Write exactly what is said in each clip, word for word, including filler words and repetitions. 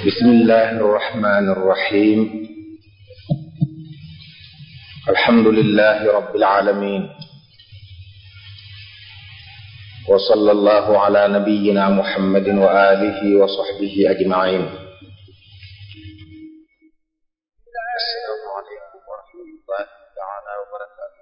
bismillahi irrahmani irrahim alhamdulillahi rabbil alamin wa sallallahu ala nabiyyina muhammadin wa alihi wa sahbihi ajma'in. Assalamu alaykum wa rahmatullahi ta'ala wa barakatuh.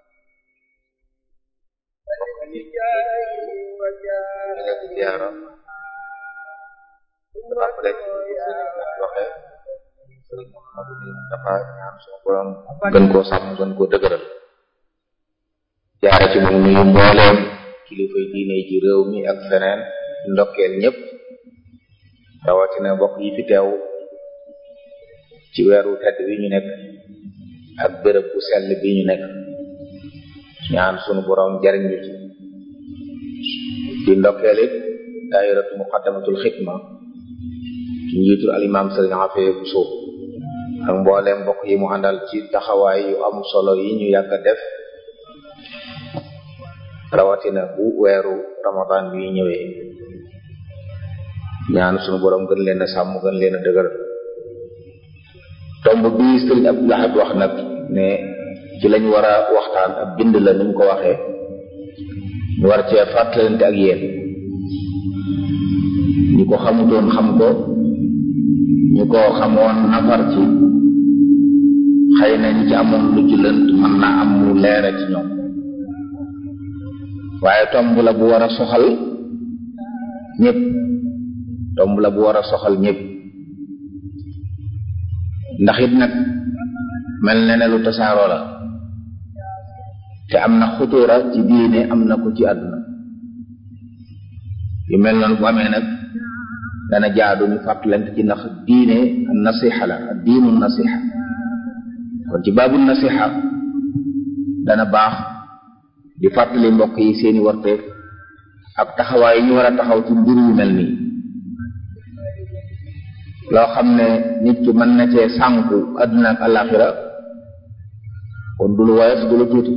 gën koo sàmm gën koo dëgëral jaare ci moom nuyu mbooleem kilifay diine ci réew mi ak feneen ndokkeel ñépp rawatina mbokk yi fi teew ci weeru tedd bi ñu nekk ak béréb bu sell bi ñu nekk ñaan sunu boroom jariñ ñu ci di ndokkeel it daayiratu muqaddamatul xidma ci njiitul alimaam sëriñ Afee Buso ak mbooleem mbokk yi mu àndal ci taxawaay yu am solo yi ñu yàgg a def rawatina bu weeru ramadan bi ñëwee ñaan sunu boroom gën leen a sàmm gën leen a dëgëral. tomb bi sëriñ Abdul Ahad wax nag ne ci lañ war a waxtaan ak bind la ni mu ko waxee ñu war cee fàttalante ak yéen ñi ko xamutoon xam ko ñu ko xamoon nafar ci xëy na ñi ci amoon lu ci lënt mën naa am mu leera ci ñoom waaye tomb la bu war a soxal ñépp tomb la bu war a soxal ñépp ndax it nag mel na ne lu tasaaroo la te am na xutuura ci diine am na ko ci àdduna yu mel noonu bu amee nag dana jaadu ñu fàttalante ci ndax diine nasiha la ak diinu nasiha kon ci baabu nasiha dana baax di fàttali mbokk yi seeni warteef ak taxawaay yi ñu war a taxaw ci mbir yu mel nii loo xam ne nit ki mën na cee sànku àdduna ak àllaaxira kon du lu woyof du lu tuuti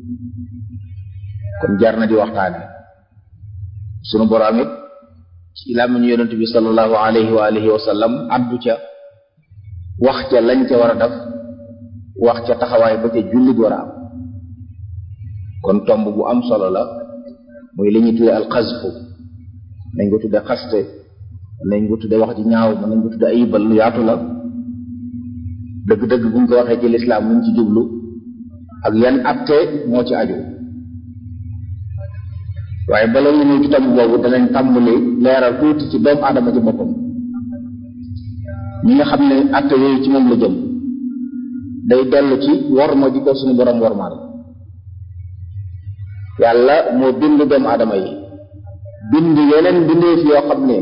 kon jar na di waxtaane sunu boroom it ci làmmiñu yonent bi sallallahu alayhi wa alihi wa sallam addu ca wax ca lañ ca war a def wax ca taxawaay ba ca jullit war a am kon tomb bu am solo la muy li ñuy tudde alxasfu nañ ko tudde xaste nañ ko tudde wax ji ñaaw mën nañ ko tudde ayibal lu yaatu la dëgg-dëgg buñ ko waxee ci lislaam muñ ci jublu ak yan atte moo ci aju waaye bala ñu ñëw ci tomb boobu danañ tàmbali leeral tuuti ci doomu aadama ci boppam ñi nga xam ne atte yooyu ci moom la jëm day dellu ci worma ji ko suñu borom wormaal yàlla moo bind doomu aadama yi bind yeneen bindeef yoo xam ne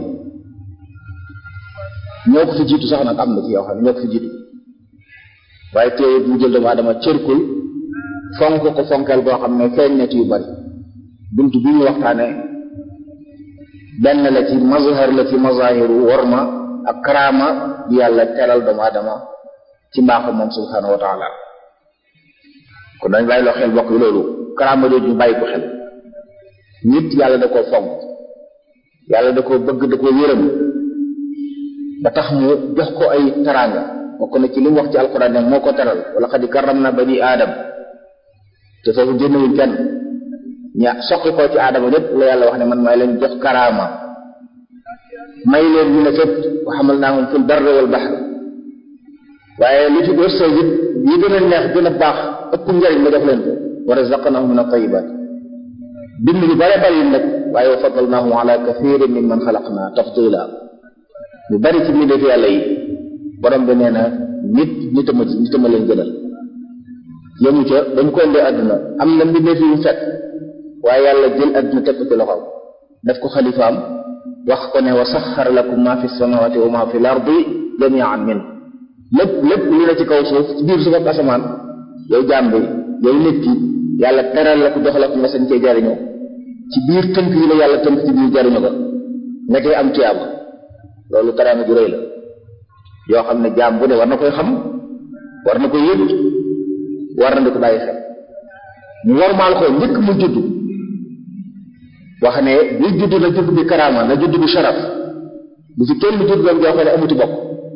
ñoo ko fi jiitu sax nag am na ci yoo xam ne ñoo ko fi jiitu waaye teewut mu jël doomu aadama cërkul fonk ko fonkeel boo xam ne feeñ na ci yu bari bunt bi ñu waxtaane benn la ci mazhar la ci mazahiru worma ak karaama bi yàlla teral doomu aadama ci mbaaxam moom subhanahu wa taala kon dañ bàyyi loo xel bokk yi loolu karaama jooju ñu bàyyi ko xel nit yàlla da koo fonk yàlla da koo bëgg da koo yërëm ba tax mu jox ko ay teraanga bokk na ci li mu wax ci alquran ne moo ko teral wala xad karramna bani aadam te foofu génnewuñ kenn ña soqi ko ci aadama ñépp la yàlla wax ne man may leen jox karaama may leen ñu ne fépp wa hamalnaahum fil barri wal bahri waaye li ci wërsëg it yi gën a neex gën a baax ëpp njëriñ ma jox leen ko wa razaqnaahum min at-tayyibaat bind ñu bare bari nag waaye wa faddalnaahum ala kathirin mimman xalaqnaa tafdiila ñu bari ci mbindeef yàlla yi borom bi nee na nit nitama ci nitama leen gënal yëmu ca dañ ko indee àdduna am na mbindeef yu fekk waaye yàlla jël àdduna teg ko ci loxoom def ko xalifaam wax ko ne wa saxxara lakum ma fi samawati wa ma fi l-ardi jami'an min lépp lépp li la ci kaw suuf ci biir suuf ak asamaan yow jaam bi yow nit ki yàlla teral la ko jox la ko nga sañ cee jariñoo ci biir tënk yi la yàlla tënk ci biir jariñoo ko nga cee am tiyaaba loolu teraanga ju rëy la yoo xam ne jaam bu ne war na koy xam war na koy yëg war na di ko bàyyi xel mu wormaal ko njëkk mu judd wax ne buy judd na judd bi karaama na judd bi sharaf bu ci kenn judd doon joo xam ne amuti bokk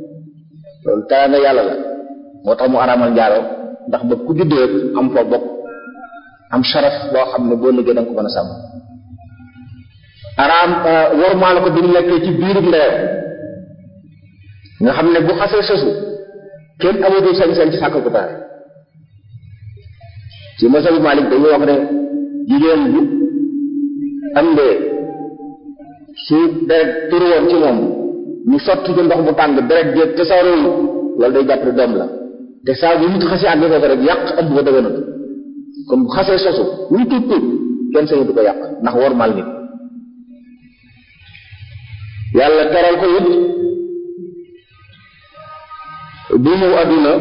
loolu teraanga yàlla la moo tax mu araamal njaalo ndax ba ku juddoo am fa bokk am sharaf boo xam ne boo liggéey da nga ko mën a sàmm araam wormaal ko bi mu nekkee ci biirub ndeyam nga xam ne bu xasee sosu kenn amatul sañ-sañ ci sàkkal ko pare ci masabu Malik dañuy wax ne jigéen bi am de su deret tur woon ci moom ñu sotti ci ndox bu tàng deret jéeg te saa royu loolu day jàpp doom la te saa bu nit xasee àgg foofu rek yàq ëmb ba dëgënatu kon bu xasee sosu lu mu tuut tuut kenn sañu du ko yàq ndax wormaal nit yàlla teral ko it bu ñëw àdduna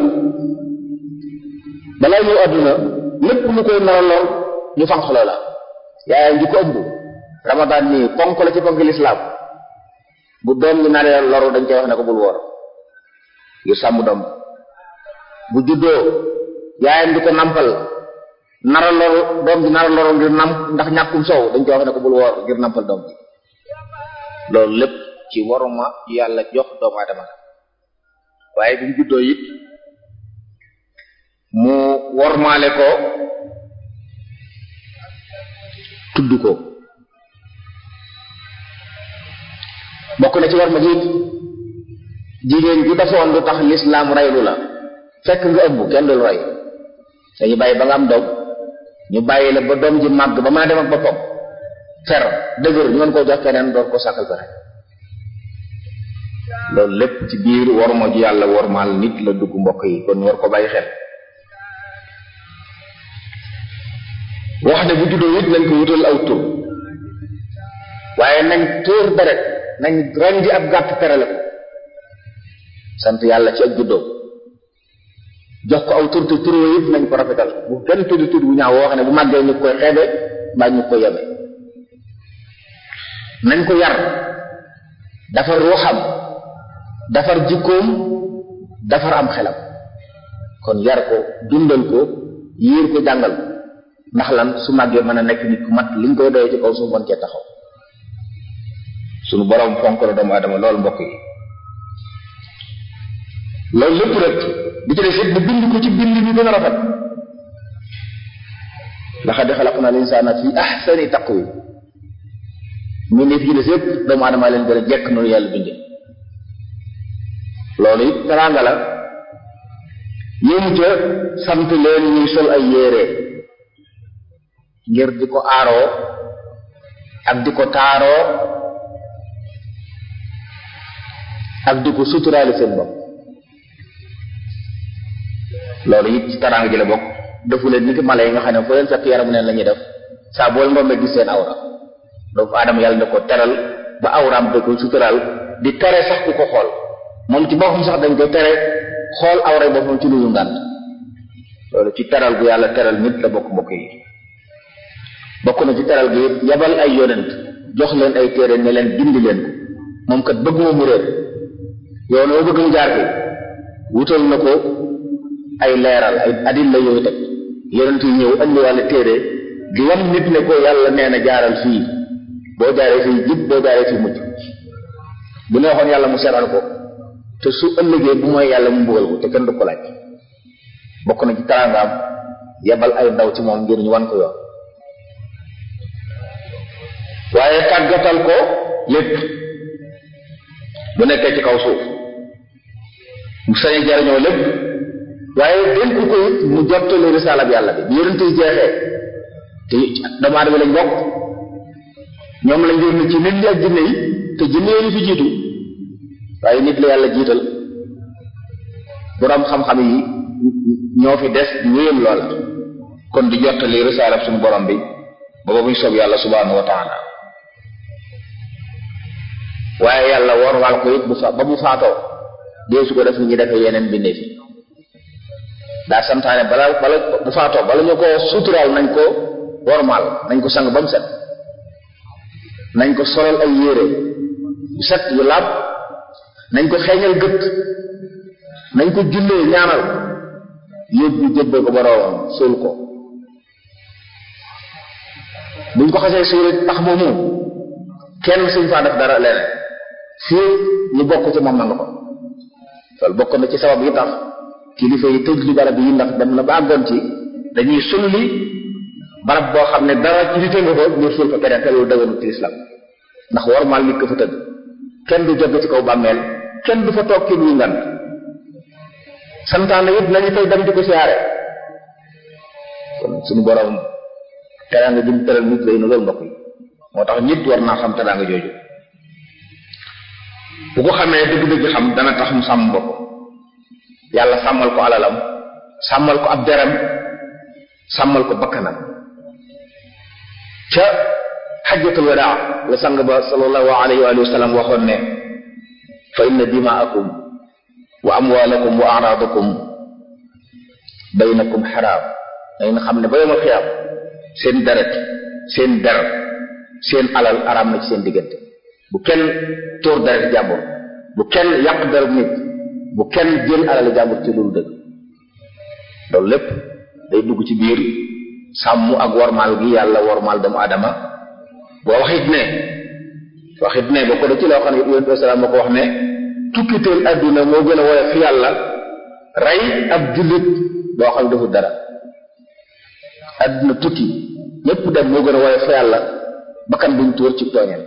balaa ñëw àdduna lépp lu koy nar a lor ñu fanq loola yaayam ji ko ëmb Ramadan nii ponk la ci ponk lislaam bu doom bi naree loru dañ koy wax ne ko bul woor ngir sàmm doom bu juddoo yaayam di ko nampal nara loru doom bi nara loru ngir namp ndax ñàkkum soow dañ koy wax ne ko bul woor ngir nampal doom bi loolu lépp ci waruma yàlla jox doomu aadama la waaye bi mu juddoo it mu wormaale ko tudd ko bokk na ci war ma jiit jigéen ju defoon lu tax lislaam reylu la fekk nga ëmb kenn dul rey dañu bàyyi ba nga am doom ñu bàyyi la ba doom ji màgg ba mën a dem ak boppam fer dëgër ñu mën koo jox keneen door ko sàkkal pexe loolu lépp ci biir waruma ju yàlla wormaal nit la dugg mbokk yi kon war ko bàyyi xel wax ne bu juddoo it nañ ko wutal aw tur waaye nañ tóor deret nañ rendi ab gàtt terale ko sant yàlla ci ak juddoo jox ko aw tur te tur yëpp nañ ko rafetal bu kenn tuddi tur bu ñaaw woo xam ne bu màggee ñu koy xeebe mbaa ñu koy yebe nañ ko yar defar ruuxam defar jikkoom defar am xelam kon yar ko dundal ko yiir ko jàngal ndax lan su màggee mën a nekk nit ku mat liñ koy doyee ci kaw suuf mën cee taxaw suñu borom fonk la doomu adama loolu mbokk yi loolu lépp rek di ci def it bu bind ko ci bind bi gën a rafet laqad xalaqnal insaana fi ahsani taqwiim mu ne fi des yëpp doomu adama leen gën a jekk noonu yàlla bindee loolu it teraanga la yéemu ca sant leen ñuy sol ay yére ngir di ko aaroo ak di ko taaroo ak di ko suturaale seen bopp loolu it ci teraanga ji la bokk defu leen ni ki mala yi nga xam ne foo leen fekk yaramu neen la ñuy def saa bool ndoom gis seen awra doomu aadama yàlla da ko teral ba awraam da ko suturaal di tere sax ku ko xool moom ci boppam sax dañ koy tere xool awra boppam ci lu ñu ngànt loolu ci teral gu yàlla teral nit la bokk mbokk yi bokk na ci teral gi yabal ay yonent jox leen ay téere ne leen bind leen ko moom kat bëgguma mu réer yow noo bëgg mu jaar fi wutal na ko ay leeral ay adil la yooyu teg yonent yi ñëw andi wàlla téere di wan nit ne ko yàlla nee na jaaral fii boo jaaree fii jub boo jaaree fii mucc bu neexoon yàlla mu seetaan ko te su ëllëgee bu mooy yàlla mu mbugal ko te kenn du ko laaj bokk na ci teraangaam yabal ay ndaw ci moom ngir ñu wan ko yoon waaye tàggatal ko lépp bu nekkee ci kaw suuf mu sañ jariñoo lépp waaye dénk ko it mu jottali risaala bi yàlla bi bi yonent yi jeexee te doomu aadama lañ bokk ñoom lañ yónni ci nit ñi ak jinne yi te jinne yi fi jiitu waaye nit la yàlla jiital boroom xam-xam yi ñoo fi des di wéyal loola kon di jottali risaala suñu borom bi ba ba muy soob yàlla subhanahu wa taala waaye yàlla worwaal ko it bu fa ba mu faatoo dee su ko def ni ñu defee yeneen bindee fi daa santaane bala bala bu faatoo bala ñu ko suturaal nañ ko wormaal nañ ko sang ba mu set nañ ko solal ay yére yu set yu laab nañ ko xeeñal gët nañ ko jullee ñaanal yóbbu jébbal ko boroomam suul ko buñ ko xasee suul tax moomu kenn suñ faa def dara leneen fii ñu bokk ci moom na nga ko loolu bokk na ci sabab yi tax kilifa yi tëj li barab yi ndax dem na ba àggoon ci dañuy sulli barab boo xam ne dara ci nite nga ko ngir sul fa keneen te loolu dëgganul ci islam ndax warmaal nit ko fa tëdd kenn du jóge ci kaw bàmmeel kenn du fa toog ci luy ngan santaane it nañu fay dem di ko siyaare kon suñu borom teraanga ji mu tëral nit lay na loolu mbokk yi moo tax nit war naa xam teraanga jooju bu ko xamee dëgg-dëgg xam dana tax mu sàmm bopp yàlla sàmmal ko alalam sàmmal ko ab deram sàmmal ko bakkanam ca xajjatul wadaa la sang ba sallallahu alayhi wa sallam waxoon ne fa inna dimaakum wa amwaalakum wa a'raadakum baynakum xaraam day na xam ne ba yomal xiyaam seen deret seen der seen alal araam na ci seen diggante bu kenn tóor deret jàmbur bu kenn yàq deret nit bu kenn jël alal jàmbur ci loolu dëgg loolu lépp day dugg ci biir sàmm ak wormaal gi yàlla wormaal doomu adama boo waxit ne waxit ne ba ko da ci loo xam ne yonent bi salaam moo ko wax ne tukkiteel adduna moo gën a woyof fi yàlla rey ab jullit boo xam ne defu dara adduna tukki ñépp dem moo gën a woyof fi yàlla bakkan buñ tuur ci tooñeel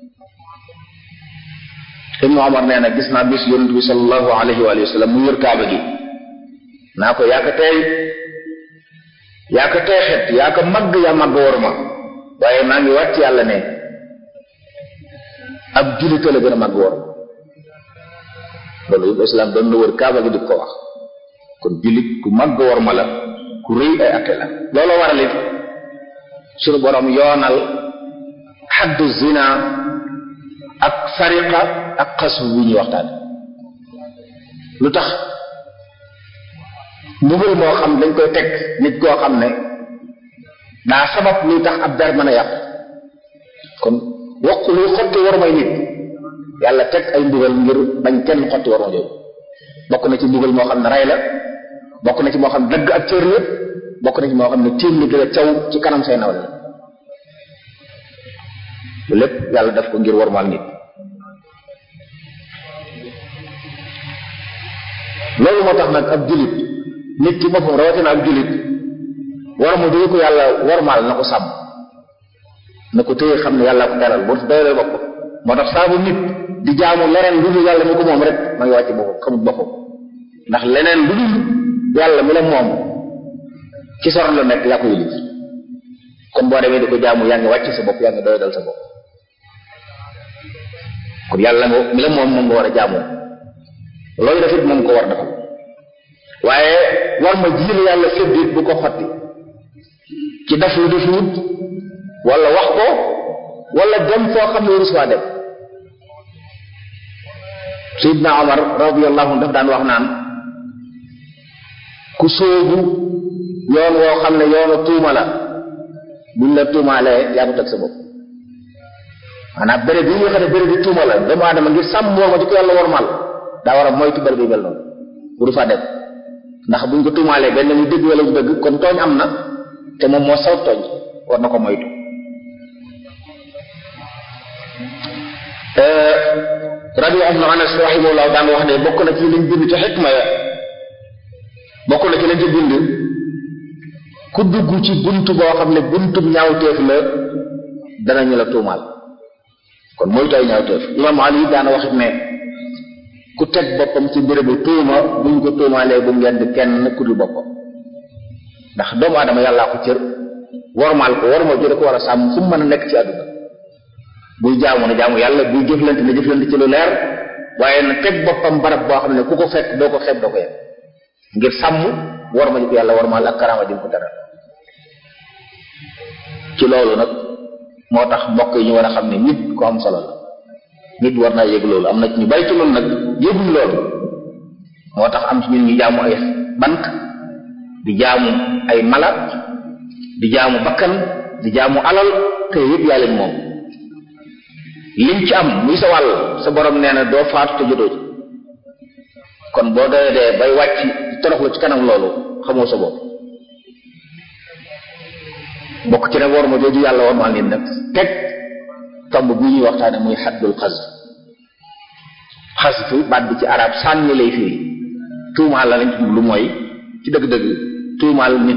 Ibnu Umar nee na gis naa bis yonent bi sallallahu alayhi wa sallam mu wër kaaba gi naa ko yaa ko tey yaa ko teexet yaa ko màgg yaa màgg war ma waaye maa ngi wàcc yàlla ne ab jullit la gën a màgg war ma loolu yëpp islam doon na wër kaaba gi di ko wax kon jullit ku màgg war ma la ku rëy ay atte la loolu waral it suñu borom yoonal xaddu zina ak sariqa ak xasu wi ñuy waxtaan lu tax mbugal moo xam dañ koy teg nit koo xam ne daa sabab luy tax ab der mën a yàq kon wax luy xotti war may nit yàlla teg ay mbugal ngir bañ kenn xotti war ma jooju bokk na ci mbugal moo xam ne rey la bokk na ci moo xam ne dëgg ak cër la bokk na ci moo xam ne tiim ni dila caw ci kanam say nawle lu lépp yàlla def ko ngir wormaal nit loolu moo tax nag ab jullit nit ci boppam rawatina ab jullit war ma doo ko yàlla wormaal na ko sàmm na ko téye xam ne yàlla ko teral boo doylee bopp moo tax saabu nit di jaamu leneen lu dul yàlla mi ko moom rek ma ngi wàcc boppam xamut boppam ndax leneen lu dul yàlla mi la moom ci sor la nekk yaa ko yëlif kon boo demee di ko jaamu yaa ngi wàcc sa bopp yaa ngi doy dal sa bopp kon yàlla nga mi la moom moom nga war a jaamoo loolu dafit moom ko war defal waaye war ma jiil yàlla séddit bu ko xotti ci def lu def wut wala wax ko wala dem foo xam ne warus waa dem Seydina Omar radiyallahu anhu daf daan wax naan ku sóobu yoon woo xam ne yoonu tuuma la buñ la tuumaalee yaa ko teg sa bopp maanaam béréb yi nga xam ne béréb bi tuuma la doomu aadama ngir sàmm war ma ci ko yàlla wormal daa war a moytu béréb yi mel noonu pour fa dem ndax buñ ko tuumaalee benn mu dëgg wala mu dëgg kon tooñ am na te moom moo saw tooñ war na ko moytu Rabi ibn Anas rahimahullah daan wax ne bokk na ci liñ bind ci xikma ya bokk na ci lañ ci bind ku dugg ci buntu boo xam ne buntu ñaawteef la danañu la tuumaal kon moytu ay ñaawteef Imam Ali daana waxit ne ku teg boppam ci bérébu tuuma buñ ko tuumaalee bu ngeen di kenn ku dul boppam ndax doomu aadama yàllaa ko cër wormaal ko worma jële ko war a sàmm fu mu mën a nekk ci àdduna buy jaamu na jaamu yàlla buy jëflante na jëflante ci lu leer waaye na teg boppam barab boo xam ne ku ko fekk doo ko xeeb doo ko yem ngir sàmm worma ji ko yàlla wormaal ak karaama ji ko dara ci loolu nag moo tax mbokk yi ñu war a xam ne nit ko am solo la nit war naa yëg loolu am na ci ñu bari ci loolu nag yëguñ loolu moo tax am ci ñun ñu jaamu ay bant di jaamu ay mala di jaamu bakkan di jaamu alal te yëpp yaa leen moom liñ ci am muy sa wàll sa borom nee na doo faatu te jotoo ci kon boo doyee dee bay wàcc di toroxlu ci kanam loolu xamoo sa bopp bokk ci nag war ma jooju yàlla war ma nit nag teg tomb bi ñuy waxtaane muy xaddul xas xas fi baat bi ci arab sànni lay firi tuumaal la lañ ci jublu mooy ci dëgg-dëgg tuumaal nit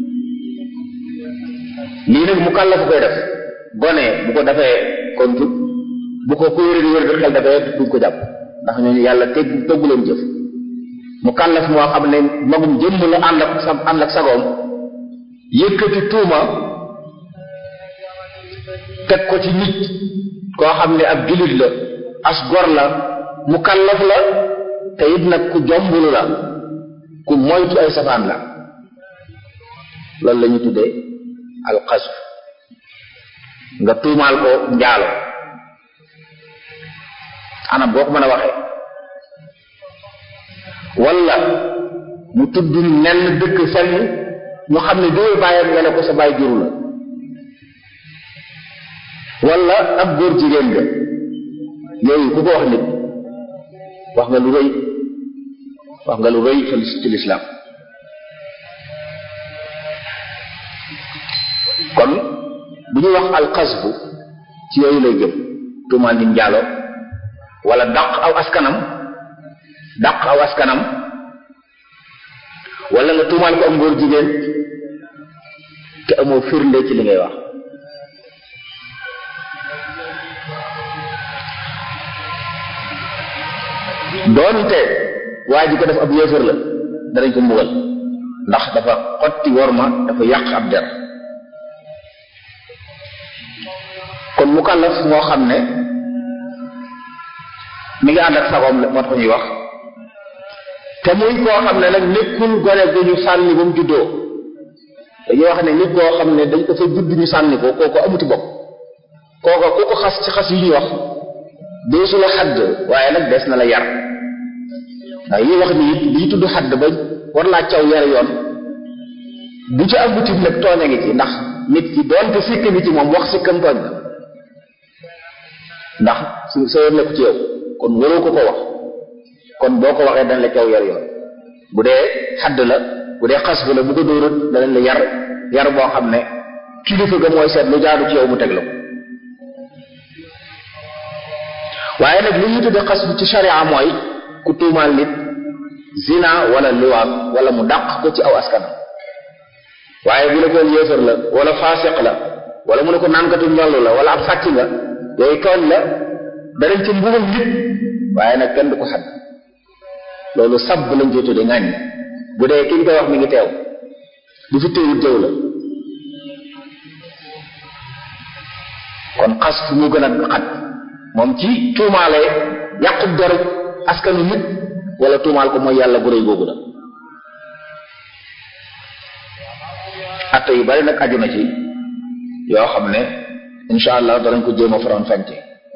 lii nag mu kàllafu koy def gone bu ko defee kon tut bu ko ku wéri di wéri di xel defee duñ ko jàpp ndax ñooñu yàlla teg toggu leen jëf mu kàllaf moo xam ne magum jëmm la ànd ak sa ànd ak sagoom yëkkati tuuma teg ko ci nit koo xam ne ab jullit la as gor la mu kàllaf la te it nag ku jombulu la ku moytu ay safaan la loolu la ñu tuddee alxasf nga tuumaal ko njaalo anam boo ko mën a waxee walla mu tudd nenn dëkk fenn ñu xam ne doo bàyyam nga ne ko sa bàyyi juru la walla ab góor jigéen nga yooyu ku ko wax nit wax nga lu rëy wax nga lu rëy ci lislaam kon bu ñuy wax alxasbu ci yooyu lay jëm tuumaal nit njaalo wala dàq aw askanam dàq aw askanam wala nga tuumaal ko am góor jigéen te amoo firnde ci li ngay wax doonte waa ji ko def ab yéefar la danañ ko mbugal ndax dafa xotti worma dafa yàq ab der kon mukallaf moo xam ne mi ngi ànd ak sagoom moo tax ñuy wax te muy koo xam ne nag nekkul gone gu ñu sànni ba mu juddoo dañuy wax ne nit koo xam ne dañ ko fa judd ñu sànni ko kooku amuti bopp kooku ku ko xas ci xas yi ñuy wax deesu la xadd waaye nag des na la yar waaye yi wax ni it lii tudd xadd ba war laa caw yar yoon bu ci amuti nag tooñ a ngi ci ndax nit ki doonte sikk ngi ci moom wax sikkam tooñ la ndax su sa yoon nekku ci yow kon waroo ko ko wax kon boo ko waxee dañ la caw yar yoon bu dee xadd la bu dee xas bu la bu ko dóorut danañ la yar yar boo xam ne kilifa ga mooy seet lu jaadu ci yow mu teg la ko waaye nag li ñu tuddee xas bu ci sharia mooy ku tuumaal nit zina wala liwaat wala mu dàq ko ci aw askan waaye bu la koon yéefar la wala faasiq la wala mu ne ko naankatu ñollu la wala ab sàcc nga yooyu tooñ la danañ ci mbugal nit waaye nag kenn du ko xadd loolu sab lañ koy tuddee ŋàññ bu dee ki ñu koy wax mi ngi teew bu fi teewut jëw la kon xas fu mu gën a xat moom ci tuumaale yàqub deru askanu nit wala tuumaal ko mooy yàlla bu rëy googu la atte yu bari nag aju na ci yoo xam ne insha allah danañ ko jéem a faroon fànce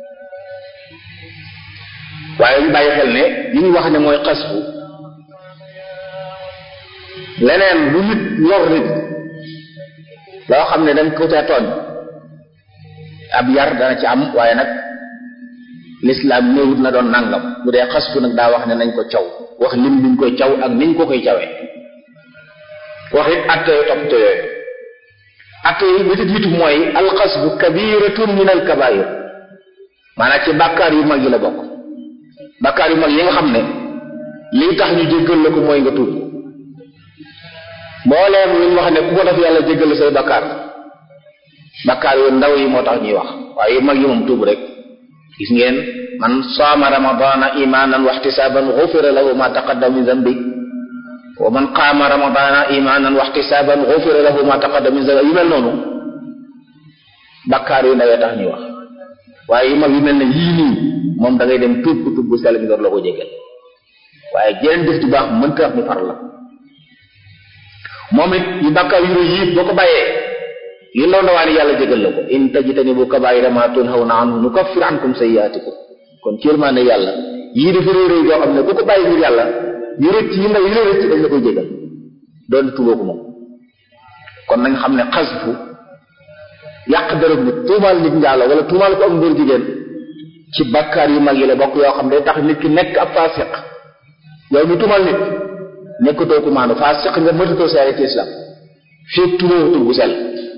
waaye ñu bàyyi xel ne li ñu wax ne mooy xasfu leneen lu nit lor nit loo xam ne dañ ko ca tooñ ab yar dana ci am waaye nag l'islam néewut na doon nangam bu dee xasfu nag daa wax ne nañ ko caw wax lim niñ koy caw ak niñ ko koy cawee wax it atte topp te yooyu atte yi bi ci jiitu mooy alxasbu kabiratun min al kabair maanaam ci bàkkaar yu mag yi la bokk bàkkaar yu mag yi nga xam ne lii tax ñu jéggal la ko mooy nga tuub mbooleem ñu wax ne ku ko def yàlla jéggal say bàkkaar bàkkaar yu ndaw yi moo tax ñuy wax waaye yu mag yi moom tuub rek gis ngeen man saama ramadana imanan wa ihtisaban ghufira lahu ma taqaddama min dhanbi wa man qaama ramadana imanan wa ihtisaban ghufira lahu ma taqaddama min dhanbi yu mel noonu bakkaar yu ndawee tax ñuy wax waaye yu mag yu mel ne yii nii moom da ngay dem tuub ko tuub bu sell bi door la ko jéggal waaye jeneen def di baax mënta wax ñu far la moom it yu bakkaar yu rëy yi boo ko bàyyee yu ndaw ndawaani yàlla jégal la ko in tajtanibu kabaa'ira ma tunhawna anhu nukaffir ankum sayyi'atikum kon ci yërmande yàlla yii dafa réy réy yoo xam ne bu ko bàyyi ngir yàlla yu rëcc yi ndaw yi la rëcc dañ la koy jégal doon tuuboo ko moom kon nañ xam ne xasfu yàq dërëb nit tuumaal nit njaalo wala tuumaal ko am ngóor jigéen ci bakkaar yu mag yi la bokk yoo xam ne tax nit ki nekk ab faasiq yow mi tuumaal nit nekkatoo ko maanu faasiq nga mëtatoo seere ci islam fii tuuboo tur bu sell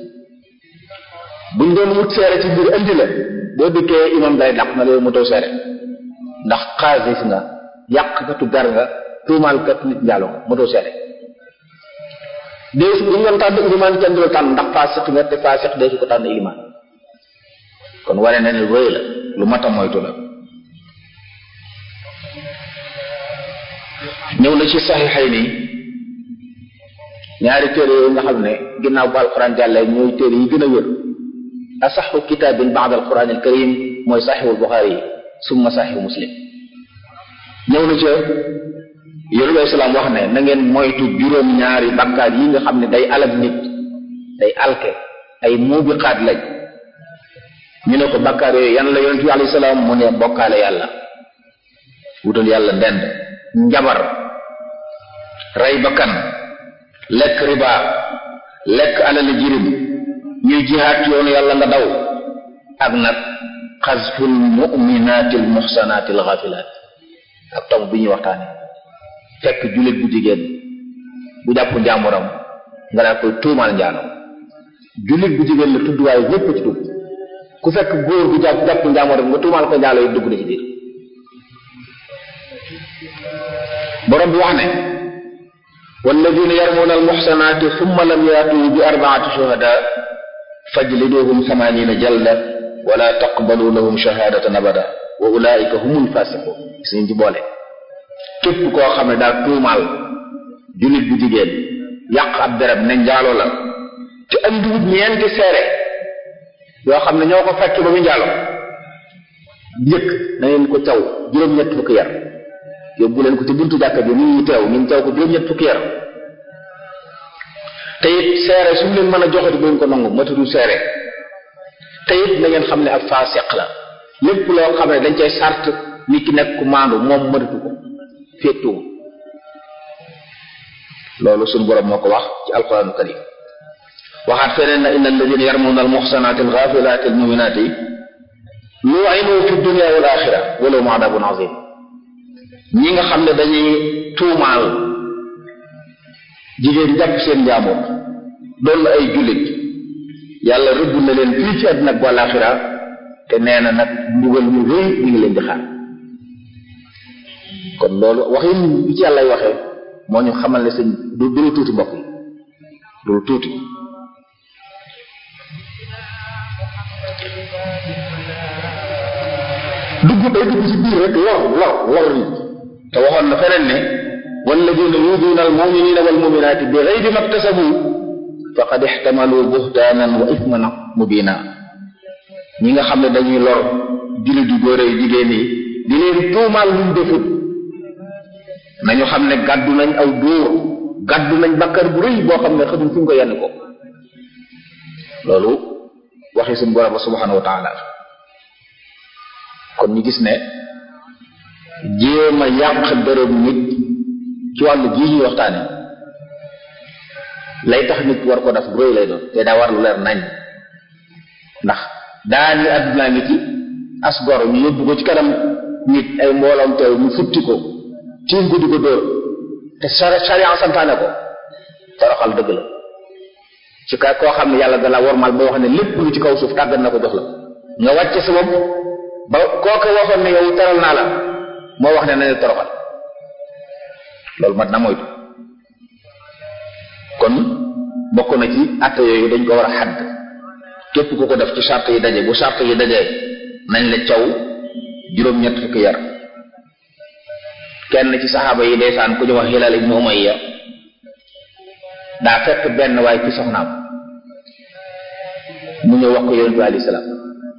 buñ doon wut seere ci mbir indi la boo dikkee imam day dàq na loolu mu taw seere ndax xaasis nga yàqkatu gar nga tuumaal kat nit njaaloo motoo seede deesu bu ñu doon tànn ilimaan kenn du la tànn ndax faasiq nga te faasiq deesu ko tànn ilimaan kon wane na ne lu rëy la lu mat a moytu la ñëw na ci saxiixay ni ñaari téere yooyu nga xam ne ginnaaw bu alquran jàllee ñooy téere yi gën a wér asaxu kitaabin ba'da alquran alkarim mooy saxiixul buxaari yi summa saxiixu muslim ñëw na ca yonent bi salaam wax ne na ngeen moytu juróom ñaari bakkaar yi nga xam ne day alag nit day alke ay muubiqaat lañ ñu ne ko bakkaar yooyu yan la yonent bi alayhi salaam mu ne bokkaale yàlla wutal yàlla ndend njabar rey bakkan lekk riba lekk alali jirim ñuy jihaat yoonu yàlla nga daw ak nag xasful mu'minaatil muhsanaatil ghafilaat ak tomb bi ñuy waxtaane fekk jullit bu jigéen bu jàpp njaamuram nga daa koy tuumaal njaalo jullit bu jigéen la tudd waaye ñépp ci tudd ku fekk góor bu jàpp jàpp njaamuram nga tuumaal ko njaalo yi dugg na ci biir borom bi wax ne walladina yarmuuna almuxsanaati summa lam yaatu bi arbaati shuhada fajliduhum thamanina jalda wala taqbalu lahum shahadatan abada wa ulaika humul fasiqun suñ ci boole képp koo xam ne daal tuumaal jullit bu jigéen yàq ab derab ne njaalo la te andiwut ñeenti seere yoo xam ne ñoo ko fekk ba mu njaalo njëkk na ngeen ko caw juróom-ñett fukki yar yóbbu leen ko ci buntu jàkka bi ñu teew ñu teew ko juróom-ñett fukki yar te it seere su mu leen mën a joxe di ko nangu matatu seere te it na ngeen xam ne ak faasiq la lépp loo xam ne dañ cay sart nit ki nekk ku maandu moom matatu ko féettu loolu suñu borom moo ko wax ci alquranu karim waxaat feneen na inna alladina yarmuna almuhsanati alghafilati almuminati lu'inu fi dunya wal axira wa lahum adabun azim ñi nga xam ne dañuy tuumaal jigéen jàpp seen njaamur doon ay jullit yàlla rëbb na leen fii ci àddina ak àllaaxira te nee na nag mbugal mu rëy mi ngi leen di xaar kon loolu waxi bi ci yàllay waxee moo ñu xamal ne sëñ du dul tuuti mbokk yi dul tuuti dugg day dugg ci biir rek lor lor lor nit te waxoon na feneen ne walladina yuduuna almuminina walmuminaati bi gayri maktasabu faqad ixtamalu buhtaanan wa ithman mubina ñi nga xam ne dañuy lor jullit yu góor yu jigéen yi di leen tuumaal luñ defut nañu xam ne gàddu nañ aw dóor gàddu nañ bakkar bu rëy boo xam ne xamuñ fu ñu ko yenn ko loolu waxi suñu borom ba subhanahu wa taala kon ñu gis ne jéem a yàq dërëm nit ci wàllu ji ñuy waxtaane lay tax nit war ko def bu rëy lay doon te daa war lu leer nañ ndax daani addunaa ngi ci as gor ñu yóbbu ko ci kanam nit ay mbooloom teew ñu futti ko tiim ko di ko dóor te sariya santaane ko toroxal dëgg la ci ka koo xam ne yàlla dala wormal ba wax ne lépp lu ci kaw suuf tàggat na ko jox la nga wàcce sa bopp ba kooku waxoon ne yow teral naa la moo wax ne nañu toroxal loolu mat na moytu kon bokk na ci atte yooyu dañ ko war a xadd képp ku ko def ci charte yi daje bu charte yi dajee nañ la caw juróom-ñett fukki yar kenn ci saxaaba yi ndeysaan ku ñu wax Hilaal ibn Umayya daa fekk benn waaye ci soxnaam mu ñëw wax ko yonent bi alayhi salaam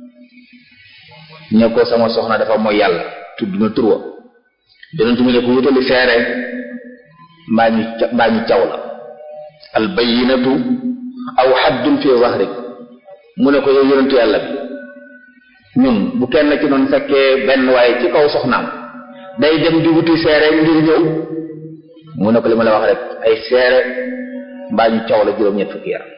ñëw ko sama soxna dafa mooy yàlla tudd na turwa yonent mi ne ko wutali seere mbaa ñu mbaa ñu caw la al bayyinatu aw haddun fi zahrik mu ne ko yow yonentu yàlla bi ñun bu kenn ci noonu fekkee benn waaye ci kaw soxnaam day dem di wuti seere ngir ñëw mu ne ko li ma la wax rek ay seere mbaa ñu caw la juróom-ñett fukki yar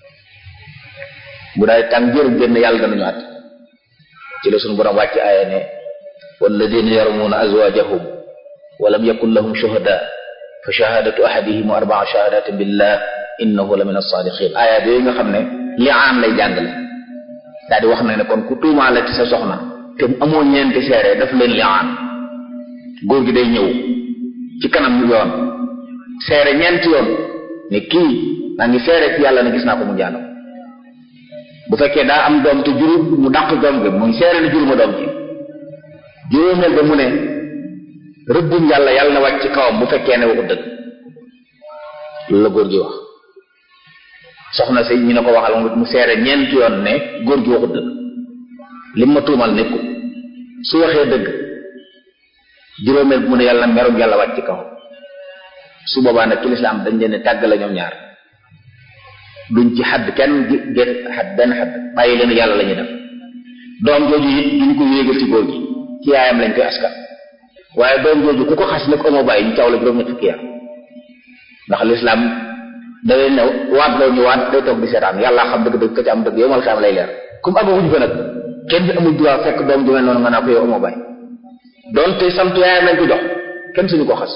bu daay tàng jër génn yàlla danañu àtt ci la suñu borom wàcc aaya ne walladina yarmuuna azwaajahum wa lam yakun lahum shuhada fa shahadatu ahadihim arbaa shahadatin billah innahu la min as-sadiqin aaya yooyu nga xam ne li aan lay jàngale daal di wax na ne kon ku tuumaale ci sa soxna te amoo ñeenti seere daf leen li aan góor gi day ñëw ci kanam yoon seere ñeenti yoon ne kii maa ngi seere ci yàlla ne gis naa ko mu njaaloo bu fekkee daa am doom te juru mu dàq doom gi muy seere ne juruma doom ji juróomeel ba mu ne rëbbum yàlla yàlla na wàcc ci kawam bu fekkee ne waxut dëgg loolu la góor gi wax soxna si ñu ne ko waxal mu seere ñeenti yoon ne góor gi waxut dëgg lim ma tuumal nekkul su waxee dëgg juróomeel bu mu ne yàlla na merum yàlla wàcc ci kawam su boobaa nag ci lislaam dañ leen tàggale ñoom ñaar duñ ci xadd kenn gén xadd benn xadd bàyyi leen yàlla la ñuy def doom jooju it duñ ko yéegal ci góor gi ci yaayam lañ koy askan waaye doom jooju ku ko xas nag amoo bàyyi ñu caw la juróom ñett fukki yar ndax lislaam dawee ne waat loo ñu waat day toog di seetaan yàlla xam dëgg-dëgg ka ci am dëgg yow mal xam lay leer comme amaguñ fa nag kenn bi amul droit fekk doom ju mel noonu nga naa ko yow amoo bàyyi doonte sant yaayam lañ ko jox kenn suñu ko xas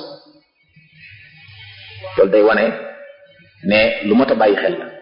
loolu day wane ne lu mat a bàyyi xel la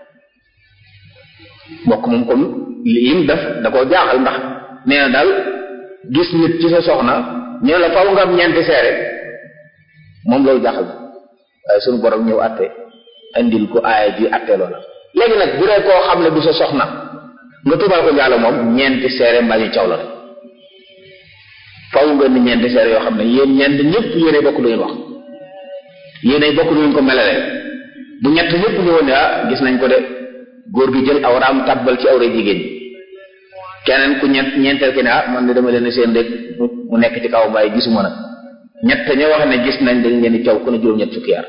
mbokk moom comme lim def da koo jaaxal ndax nee na daal gis nit ci sa soxna ñu ne la faw nga am ñeenti seere moom loolu jaaxal na waaye suñu borom ñëw àtte andil ko aaya ji àtte loola léegi nag bu dee koo xam ne du sa soxna nga tubaal ko njaalo moom ñeenti seere mbaa ñu caw la faw nga ni ñeenti seere yoo xam ne yéen ñeent ñëpp yéenay bokk lu ngeen wax yéenay bokk lu ngeen ko melalee bu ñett ñëpp ñëwoon ne ah gis nañ ko de góor gi jël awraam tàbbal ci awra jigéen keneen ku ñett ñeenteel ki ne ah man de dama leen seen rek mu nekk ci kaw mbaay gisuma nag ñett ña wax ne gis nañ dañ leen di caw ku ne juróom ñett fukki yar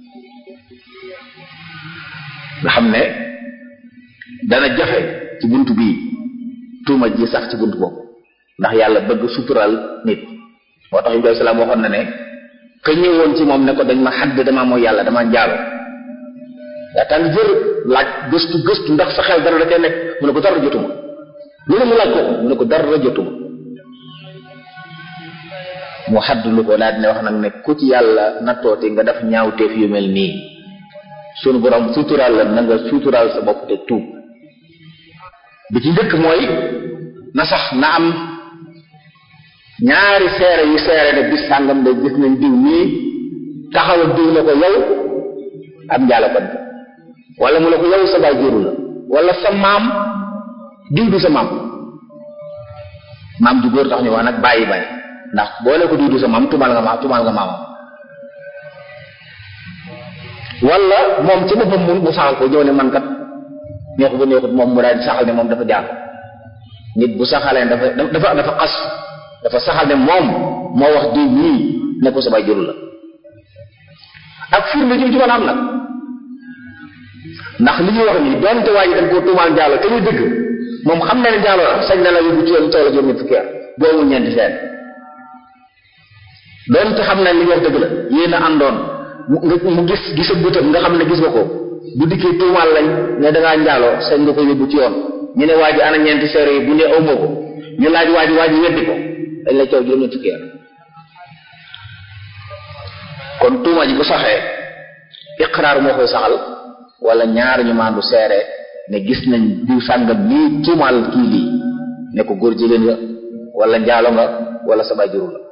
nga xam ne dana jafe ci buntu bii tuuma ji sax ci buntu boobu ndax yàlla bëgg sutural nit moo tax Ibrahima salaam waxoon na ne ka ñëwoon ci moom ne ko dañ ma xadd dama mooy yàlla dama njaalo daa tàng jër laaj gëstu gëstu ndax sa xel dara da cee nekk mu ne ko dara jotuma lu ne mu laaj ko mu ne ko dara jotuma mu xadd lu ko daal dina wax nag ne ku ci yàlla nattooti nga def ñaawteef yu mel nii sunu borom suturaal la na nga suturaal sa bopp te tuub bi ci njëkk mooy na sax na am ñaari seere yu seere ne bis sàngam de gis nañ diw nii taxawal diw ne ko yow am njaalokat bi wala mu ne ko yow sa baay jëru la wala sa maam diw du sa maam maam ju góor tax ñu wax nag bàyyi bàyyi ndax boo ne ko diw du sa maam tumal nga maam tumal nga maamam wala moom ci boppam mu mu saxal ko ñëw ne man kat neexu ba neexut moom mu daal di saxal ne moom dafa jaar nit bu saxalee dafa dafa dafa xas dafa saxal ne moom moo wax diw nii ne ko sa baay jëru la ak firnde ji ci mën a am nag ndax li ñuy wax nii doonte waa ji dañ koo tuumaal njaalo te ñu dëgg moom xam na ne njaalo la sañ na la yóbbu ci yoon tool a juróom fukki at boo amul ñeenti seet doonte xam na li ñu wax dëgg la yéen a àndoon nga mu gis gisa bëtam nga xam ne gis nga ko bu dikkee tuumaal lañ ne dangaa njaaloo sañ nga ko yóbbu ci yoon ñu ne waa ji ana ñeenti seere yi bu ne awma ko ñu laaj waa ji waa ji weddi ko dañ la coow juróom fukki at kon tuuma ji bu saxee iqraar moo koy saxal wala ñaar ñu maandu seere ne gis nañ diw sàngam nii tuumaal kii lii ne ko góor jigéen nga wala njaalo nga wala sa baay juru la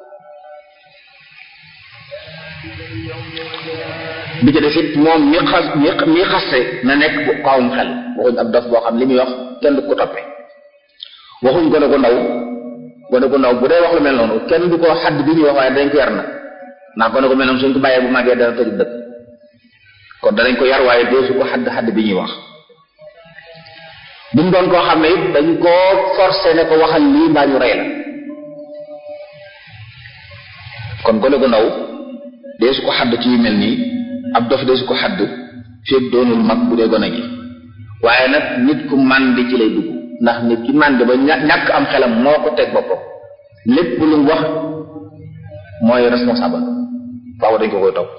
bi ci def it moom mi xas mi xaste na nekk bu kawum xel waxuñ ab dof boo xam li muy wax kenn du ko toppe waxuñ gone gu ndaw gone gu ndaw bu dee wax lu mel noonu kenn du ko xadd bi ñuy wax waaye dañ ko yar na ndax gone gu mel noonu suñ ko bàyyee bu màggee dana tëj dëkk kon danañ ko yar waaye doo su ko xadd xadd bi ñuy wax bu mu doon koo xam ne it dañ koo forcé ne ko waxal lii mbaa ñu rey la kon gone gu ndaw dee su ko xadd ci yu mel nii ab dof dee su ko xadd fépp doonul mag bu dee gone gi waaye nag nit ku màndi ci lay dugg ndax nit ki màndi ba ñàkk am xelam moo ko teg boppam lépp lu mu wax mooy responsable faaw dañ ko koy topp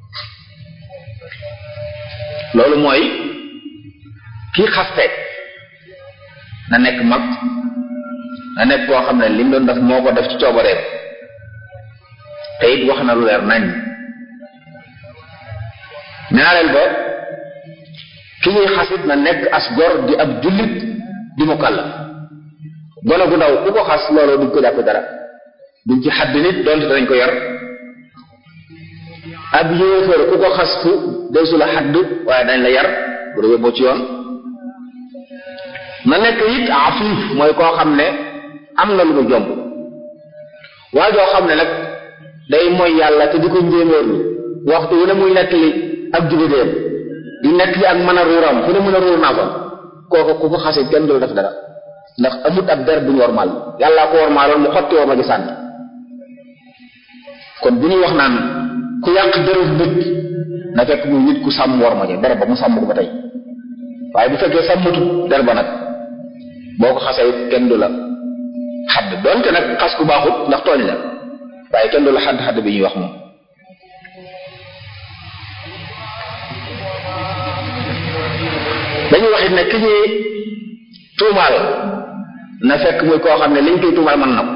loolu mooy kii xaste na nekk mag na nekk koo xam ne li mu doon def moo ko def ci coobareem te it wax na lu leer nañ ñaareel ba ki ñuy xasit na nekk as gor di ab jullit di mukallaf gone gu ndaw ku ko xas loolu duñ ko jàpp dara duñ ci xadd nit doonte dañ ko yar ab yéefar ku ko xas fu deesu la xadd waaye dañ la yar bu dee yóbboo ci yoon na nekk it afif mooy koo xam ne am na lu mu jomb waa joo xam ne nag day mooy yàlla te di ko njéeméerlu waxtu wu ne muy nettali ak jubadeem di nettali ak mën a ruuram fu ne mën a ruur naa fa kooku ku ko xasee kenn du la def dara ndax amut ab der bu ñu wormaal yàllaa ko wormaaloon mu xotti war ma gi sànni kon bu ñuy wax naan ku yàq deru nit na fekk muy nit ku sàmm war ma ja der ba mu sàmm ko ba tey waaye bu fekkee sàmmatu der ba nag boo ko xasee kenn du la xadd doonte nag xas ku baaxut ndax tooñ la waaye kenn du la xadd xadd bi ñuy wax moom dañuy wax it ne ki ñuy tuumaal na fekk muy koo xam ne liñ koy tuumaal mën na ko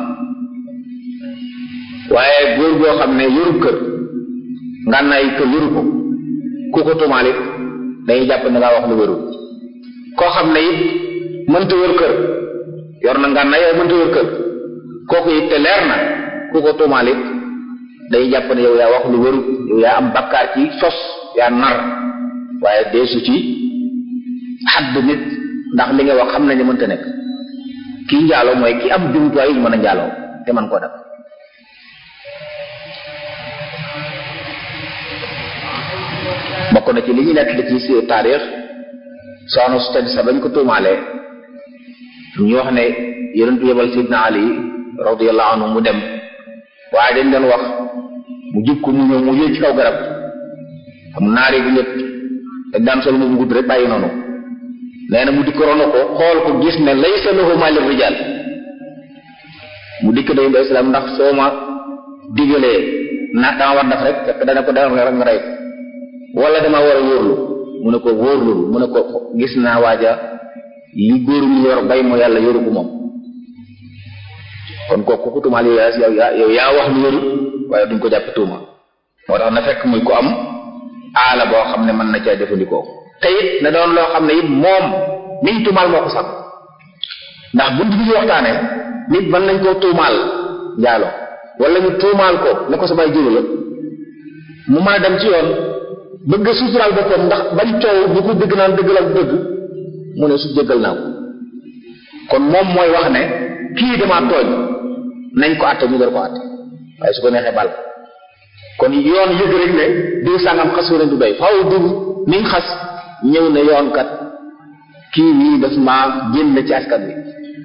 waaye góor goo xam ne yoru kër ngànnaay kër yoru ko ku ko tuumaal it dañuy jàpp ne ngaa wax lu wérul koo xam ne it mënta wër kër yor na ngànnaay yow mënta wër kër kooku it te leer na ku ko tuumaal it dañuy jàpp ne yow yaa wax lu wérul yow yaa am bakkaar ci sos yaa nar waaye deesu ci xadd nit ndax li nga wax xam nañu mënta nekk kii njaaloo mooy ki am jumtuwaay yu mën a njaaloo te man koo def bokk na ci li ñu nekk li ci si taarix soxna su tedd sa bañ ko tuumaalee ñu wax ne yonent yebal sidna Ali radiyallahu anhu mu dem waaye dañ doon wax mu jub ko mu ñëw mu yéeg ci kaw garab am naari bu ñëpp dañ daan sol mu gudd rek bàyyi noonu nee na mu dikk rono ko xool ko gis ne laysa lahu ma lir rijal mu dikk day ba islam ndax soo ma digalee na dama war def rek fekk dana ko dama rek nga rey wala dama war a wóorlu mu ne ko wóorlu mu ne ko gis naa waaja li góoru li yor bay moo yàlla yoru ko moom kon kooku ku tuumaal yow yaa yow yaa wax lu wéru waaye duñ ko jàpp tuuma moo tax na fekk muy ko am aala boo xam ne mën na caa jëfandikoo te it na doon loo xam ne it moom niñ tuumaal moo ko sax ndax bunt bi ñu waxtaanee nit mën nañ koo tuumaal njaalo wala ñu tuumaal ko ne ko sa bay juru la mu mën a dem ci yoon bëgg suturaal boppam ndax bañ coow bu ko dëgg naan dëgg la dëgg mu ne su jéggal naa ko kon moom mooy wax ne kii damaa tooñ nañ ko àtte ñu door ko àtte waaye su ko neexee bal kon yoon yëg rek ne diw sàngam xas wu du doy faaw diw niñ xas ñëw ne yoon kat kii nii daf maa génn ci askan bi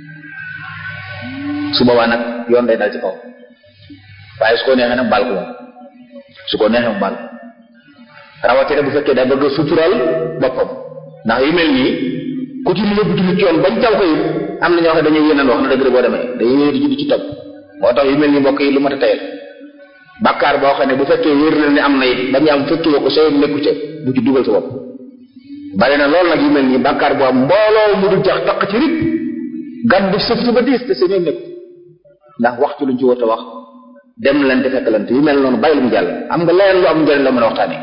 su boobaa nag yoon day dal ci kaw waaye su ko neexee nag bal ko moom su ko neexee mu bal rawatina bu fekkee da bëgg a sutural boppam ndax yu mel nii ku ci yóbbu ci ci yoon bañ taw ko it am na ñoo xam ne dañuy yéeneen wax na dëgg boo demee dañuy wéy di ci topp moo tax yu mel nii mbokk yi lu mat a tayal bàkkaar boo xam ne bu fekkee wér na ne am na it bañ am fekkee ko soo nekku ca bu ci dugal sa bopp bari na loolu nag yu mel nii bàkkaar boo am mbooloo mu dul jax taq ci rit gàddu sëf si ba diis te seen yoon nekku ndax wax ci luñ ci wut a wax dem lante fekkalante yu mel noonu bàyyi lu mu jàll am nga leneen lu am njëriñ la mën a waxtaanee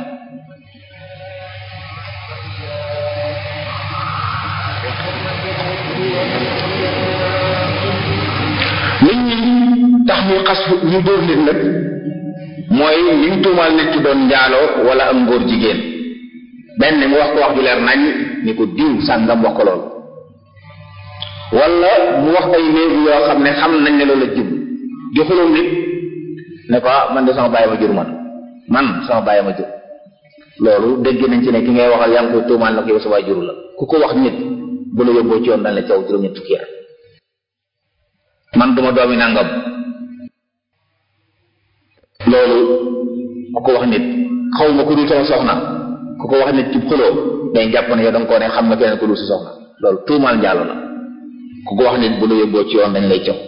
nit ñi tax ñu xas ñu dóor nit nag mooy liñ tuumaal nit ci doon njaaloo wala am ngóor jigéen benn mu wax ko wax ju leer nañ ni ko diw sàngam wax ko lool wala mu wax ay néegu yoo xam ne xam nañ ne loolu la jub di xulum nit ne ko man de sama bàyyi ma jur man man sama bàyyi ma jur loolu dégg nañ ci ne ki ngay waxal yaa ngi koy tuumaal na ko yow sa baay juru la ku ko wax nit bu la yóbboo ci yoon dañ la caw juróom-ñett fukki at man duma doomi nangam loolu ku ko wax nit xaw ma ku dul sama soxna ku ko wax nit ci xuloo day jàpp ne yow da nga koo ne xam nga keneen ku dul sa soxna loolu tuumaal njaalo la ku ko wax nit bu la yóbboo ci yoon dañ lay caw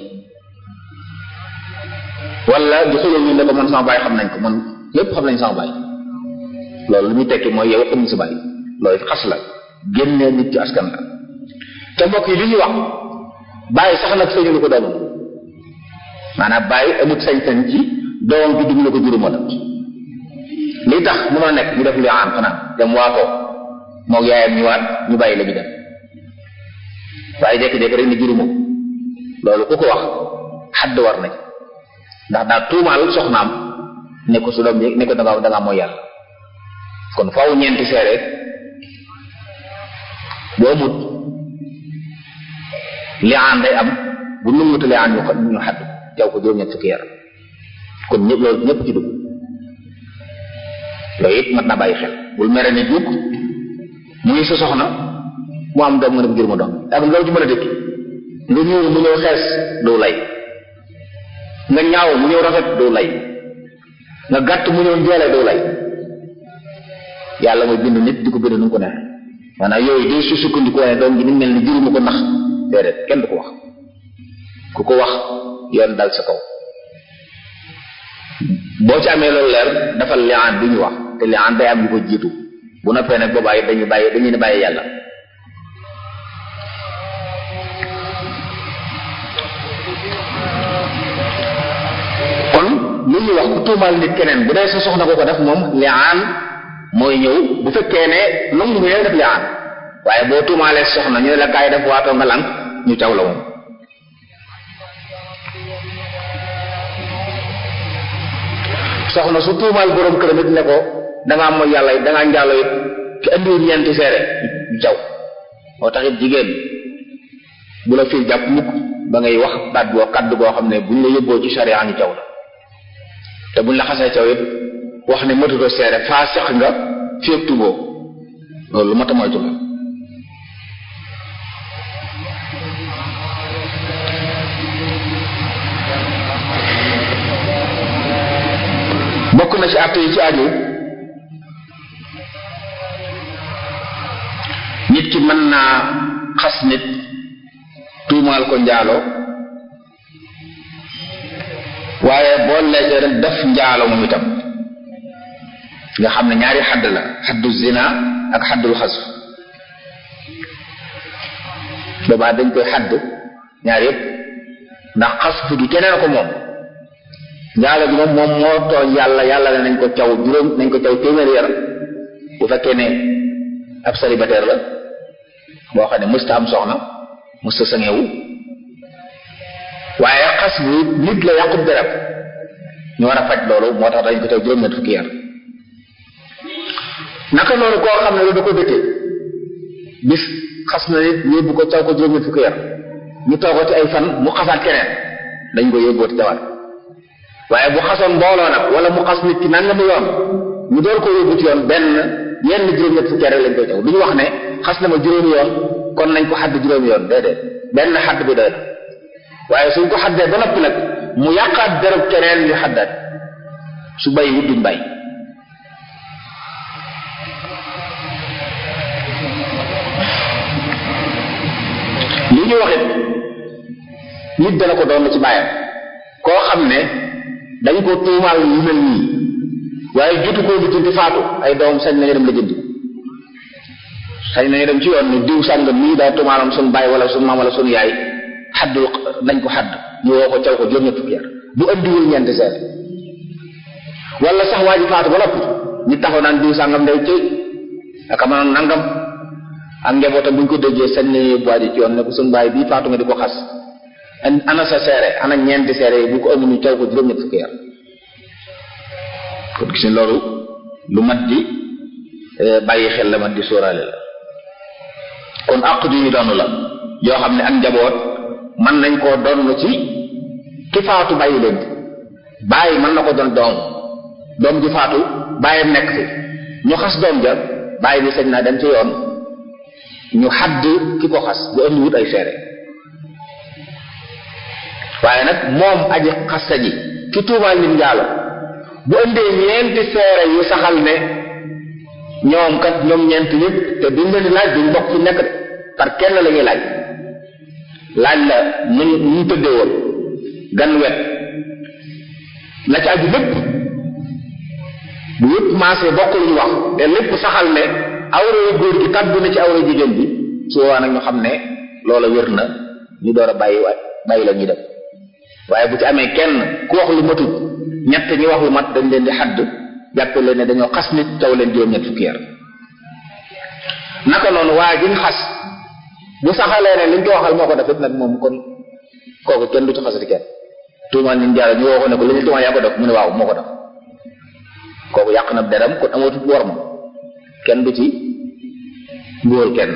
wala di xuloo ñu ne ko man sama baay xam nañ ko man lépp xam nañ sama baay loolu lu muy tekki mooy yow xam sa baay loolu xas la génnee nit ci askan la te mbokk yi li ñuy wax bàyyi sax nag sañu lu ko doomam maanaam bàyyi amut sañ-sañ ci doomam bi dugg la ko juróom moo lii tax mënoo nekk ñu def li aan xanaa dem waatoo moog yaayam ñu waat ñu bàyyi la ñu dem waaye jékki-jékki rek ni juróom loolu ku ko wax xadd war nañ ndax daa tuumaal soxnaam ne ko su doom bi ne ko danga danga mooy yàlla kon faaw ñeenti seere boo amut li'aan day am bu nanguwut li'aan ñu ñu xadd jaw ko juróom-ñett fukki yar kon ñëpp loolu ñëpp ci dugg loolu it mat na bàyyi xel bul mere nit mukk muy sa soxna mu am doom nga ne ko jur ma doom ak loolu ci mën a dëkk nga ñëw mu ñëw xees doo lay nga ñaaw mu ñëw rafet doo lay nga gàtt mu ñëw njoole doo lay yàlla mooy bind nit di ko bind nu mu ko neex maanaam yooyu day su sukkandiku waaye doom bi ni mel ni juruma ko nax déedéet kenn du ko wax ku ko wax yoon dal sa kaw boo ci amee loolu leer dafa li'aan bi ñu wax te li'aan day am yu ko jiitu bu noppee nag boobaa it dañuy bàyyi dañuy ne bàyyi yàlla kon lu ñuy wax ku tuumaal nit keneen bu dee sa soxna ko ko def moom li'aan mooy ñëw bu fekkee ne nangu nga def li'aan waaye boo tuumaalee soxna ñu ne la kaay def waatoo nga lànk ñu caw la moom soxna su tuumaal borom këram it ne ko dangaa mooy yàlla it dangaa njaalo it ci andiwul ñeenti seere ñu caw moo tax it jigéen bu la fii jàpp mukk ba ngay wax baat boo kaddu boo xam ne buñ la yóbboo ci sharia ñu caw la te buñ la xasee caw it wax ne matutoo seere faa seq nga féeg tuboo loolu lu mat a moytu la bokk na ci àtte yi ci aju nit ki mën naa xas nit tuumaal ko njaalo waaye boo leetee rek def njaalo moom itam nga xam ne ñaari xadd la xaddu zina ak xaddul xasf boobaa dañ koy xadd ñaar yëpp ndax xasf gi keneen ko moom njaalo gi moom moom moo tooñ yàlla yàlla ne nañ ko caw juróom nañ ko caw téeméeri yar bu fekkee ne ab célibataire la boo xam ne mësta am soxna mësta sangewu waaye xas bu nit la yàqut derab ñu war a faj loolu moo tax dañ ko caw juróom ñett fukki yar naka noonu koo xam ne lu da ko dëkkee bis xas na nit yóbbu ko caw ko juróom ñett fukki yar ñu toogati ay fan mu xasaat keneen dañ ko yóbbooti jawaat waaye bu xasoon mbooloo nag wala mu xas nit ki nangamu yoon ñu door ko yóbbu ci yoon benn yenn juróom-ñett fukki yar lañ koy caw du ñu wax ne xas na ma juróomi yoon kon nañ ko xadd juróomi yoon déedéet benn xadd bi doy na waaye suñ ko xaddee ba noppi nag mu yàqaat derub keneen ñu xaddaat su bay wut duñ bay li ñu waxit nit dana ko doon ci baayam koo xam ne dañ ko tuumaal yu mel nii waaye jotu koo lijjanti faatu ay doom sañ nañu dem lijjanti sañ nañu dem ci yoon ne diw sàngam nii daa tuumaalam suñu baay wala suñu maam wala suñu yaay xaddul nañ ko xadd ñu woo ko caw ko juróom-ñett fukki yar bu andiwul ñeenti seet wala sax waa ji faatu ba noppi ñu taxaw naan diw sàngam day cëy aka mënoon nangam ak njabootam buñ ko déggee sañ nañu yóbbu waa ji ci yoon ne ko suñu baay bii faatu nga di ko xas ana sa seere ana ñeenti seere yi bu ko amul ñu caw ko juróom-ñett fukki yar kon gis ne loolu lu mat di bàyyi xel la mat di sóoraale la kon àq ju ñu doon la yoo xam ne ak njaboot mën nañ koo doon ci ki faatu bàyyi leen bàyyi mën na ko doon doom doom ji faatu bàyyam nekk fi ñu xas doom ja bàyyi bi sañ naa dem ci yoon ñu xadd ki ko xas bu andi wut ay seere waaye nag moom aji xasta ji ki tuumaal nit njaalo bu indee ñeenti seere yu saxal ne ñoom kat ñoom ñeent ñëpp te duñ leen di laaj duñ bokk ci nekk de par kenn la ñuy laaj laaj la nu ñu tëddee woon gan wet la ci aju lépp bu yëpp maasee bokk lu ñu wax te lépp saxal ne awra yu góor gi tàbbi na ci awra jigéen bi su waa nag ñu xam ne loola wér na ñu door a bàyyi waay bàyyi la ñuy dem waaye bu ci amee kenn ku wax lu matut ñett ñi wax lu mat dañ leen di xadd jàppe leen ne dañoo xas nit taw leen juróom ñett fukki yar naka noonu waaye jiñ xas bu saxalee ne liñ ko waxal moo ko def it nag moom kon kooku kenn du ci xasati kenn tuumaal niñ jaara ñu woo ko ne ko li ñu tuumaal yaa ko def mu ne waaw moo ko def kooku yàq na deram kon amatut war ma kenn du ci mbóol kenn.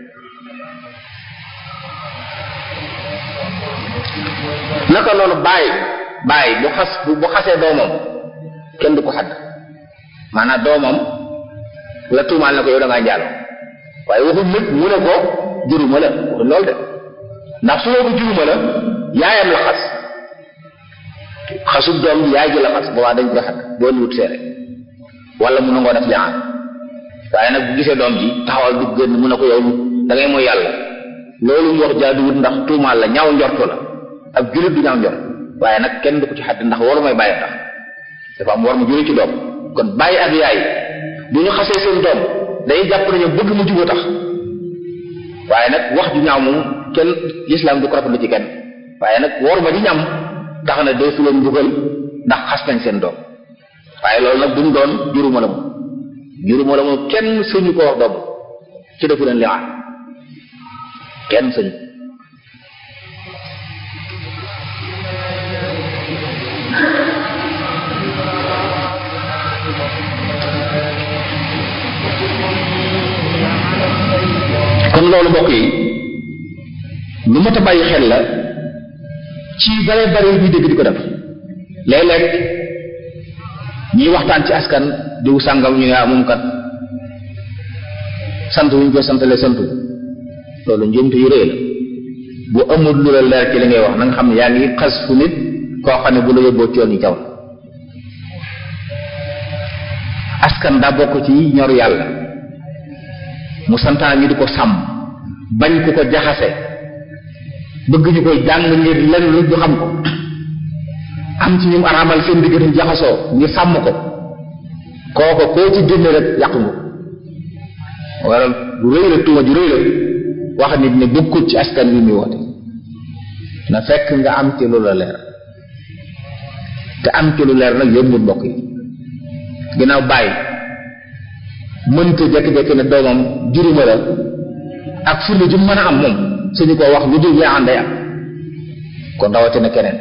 naka noonu bàyyi bàyyi bu xas bu xasee doomam kenn du ko xadd maanaam doomam la tuumaal na ko yow da ngaa njaaloo waaye waxul nit mu ne ko juruma la waxul loolu de ndax su ko juruma la yaayam la xas xasub doom yaay ji la xas boobaa dañ koy xadd boo wut seere wala mu nangoo def liaan waaye nag bu gisee doom ji taxawal du génn mu ne ko yow da ngay mooy yàlla loolu mu wax jaaduwut ndax tuumaal la ñaaw njortu la ab jullit du ñaaw njort waaye nag kenn du ko ci xadd ndax waru may bàyyi tax dafa am war mu jure ci doom kon bàyyi ak yaay bu ñu xasee seen doom day jàpp nañu bëgg mu juboo tax waaye nag wax ju ñaaw moom kenn lislaam du ko rafetlu ci kenn waaye nag war ma di ñam tax na dee su leen mbugal ndax xas nañ seen doom waaye loolu nag duñ doon juruma la moom juruma la moom kenn sëñu ko wax doom ci defu leen liaan kenn sëñu kon loolu mbokk yi lu mat a bàyyi xel la ci bare bare yi dégg di ko def léeg-léeg ñuy waxtaan ci askan diw sàngam ñu ne ah moom kat sant wu ñu koy santalee santu loolu njuumte yu rëy la bu amul lu la leer ci li ngay wax na nga xam ne yaa ngi xas fu nit koo xam ne bu la yóbboo coon yi caw askan daa bokk ci ñor yàlla mu santaan ñu di ko sàmm bañ ku ko jaxase bëgg ñu koy jàng ngir lenn lu ñu xam ko am ci ñum araamal seen diggante jaxasoo ngir sàmm ko kooko koo ci génne rek yàqu nga waral bu rëy la tuuma ju rëy la wax nit ne bokkut ci askan wi muy woote na fekk nga am ci lu la leer te am ci lu leer nag yombul mbokk yi ginnaaw bàyyi mënta jekki-jekki ne doomam juruma la ak firnde ju mën a am moom suñu ko wax lu dul yaa ànday am kon rawatina keneen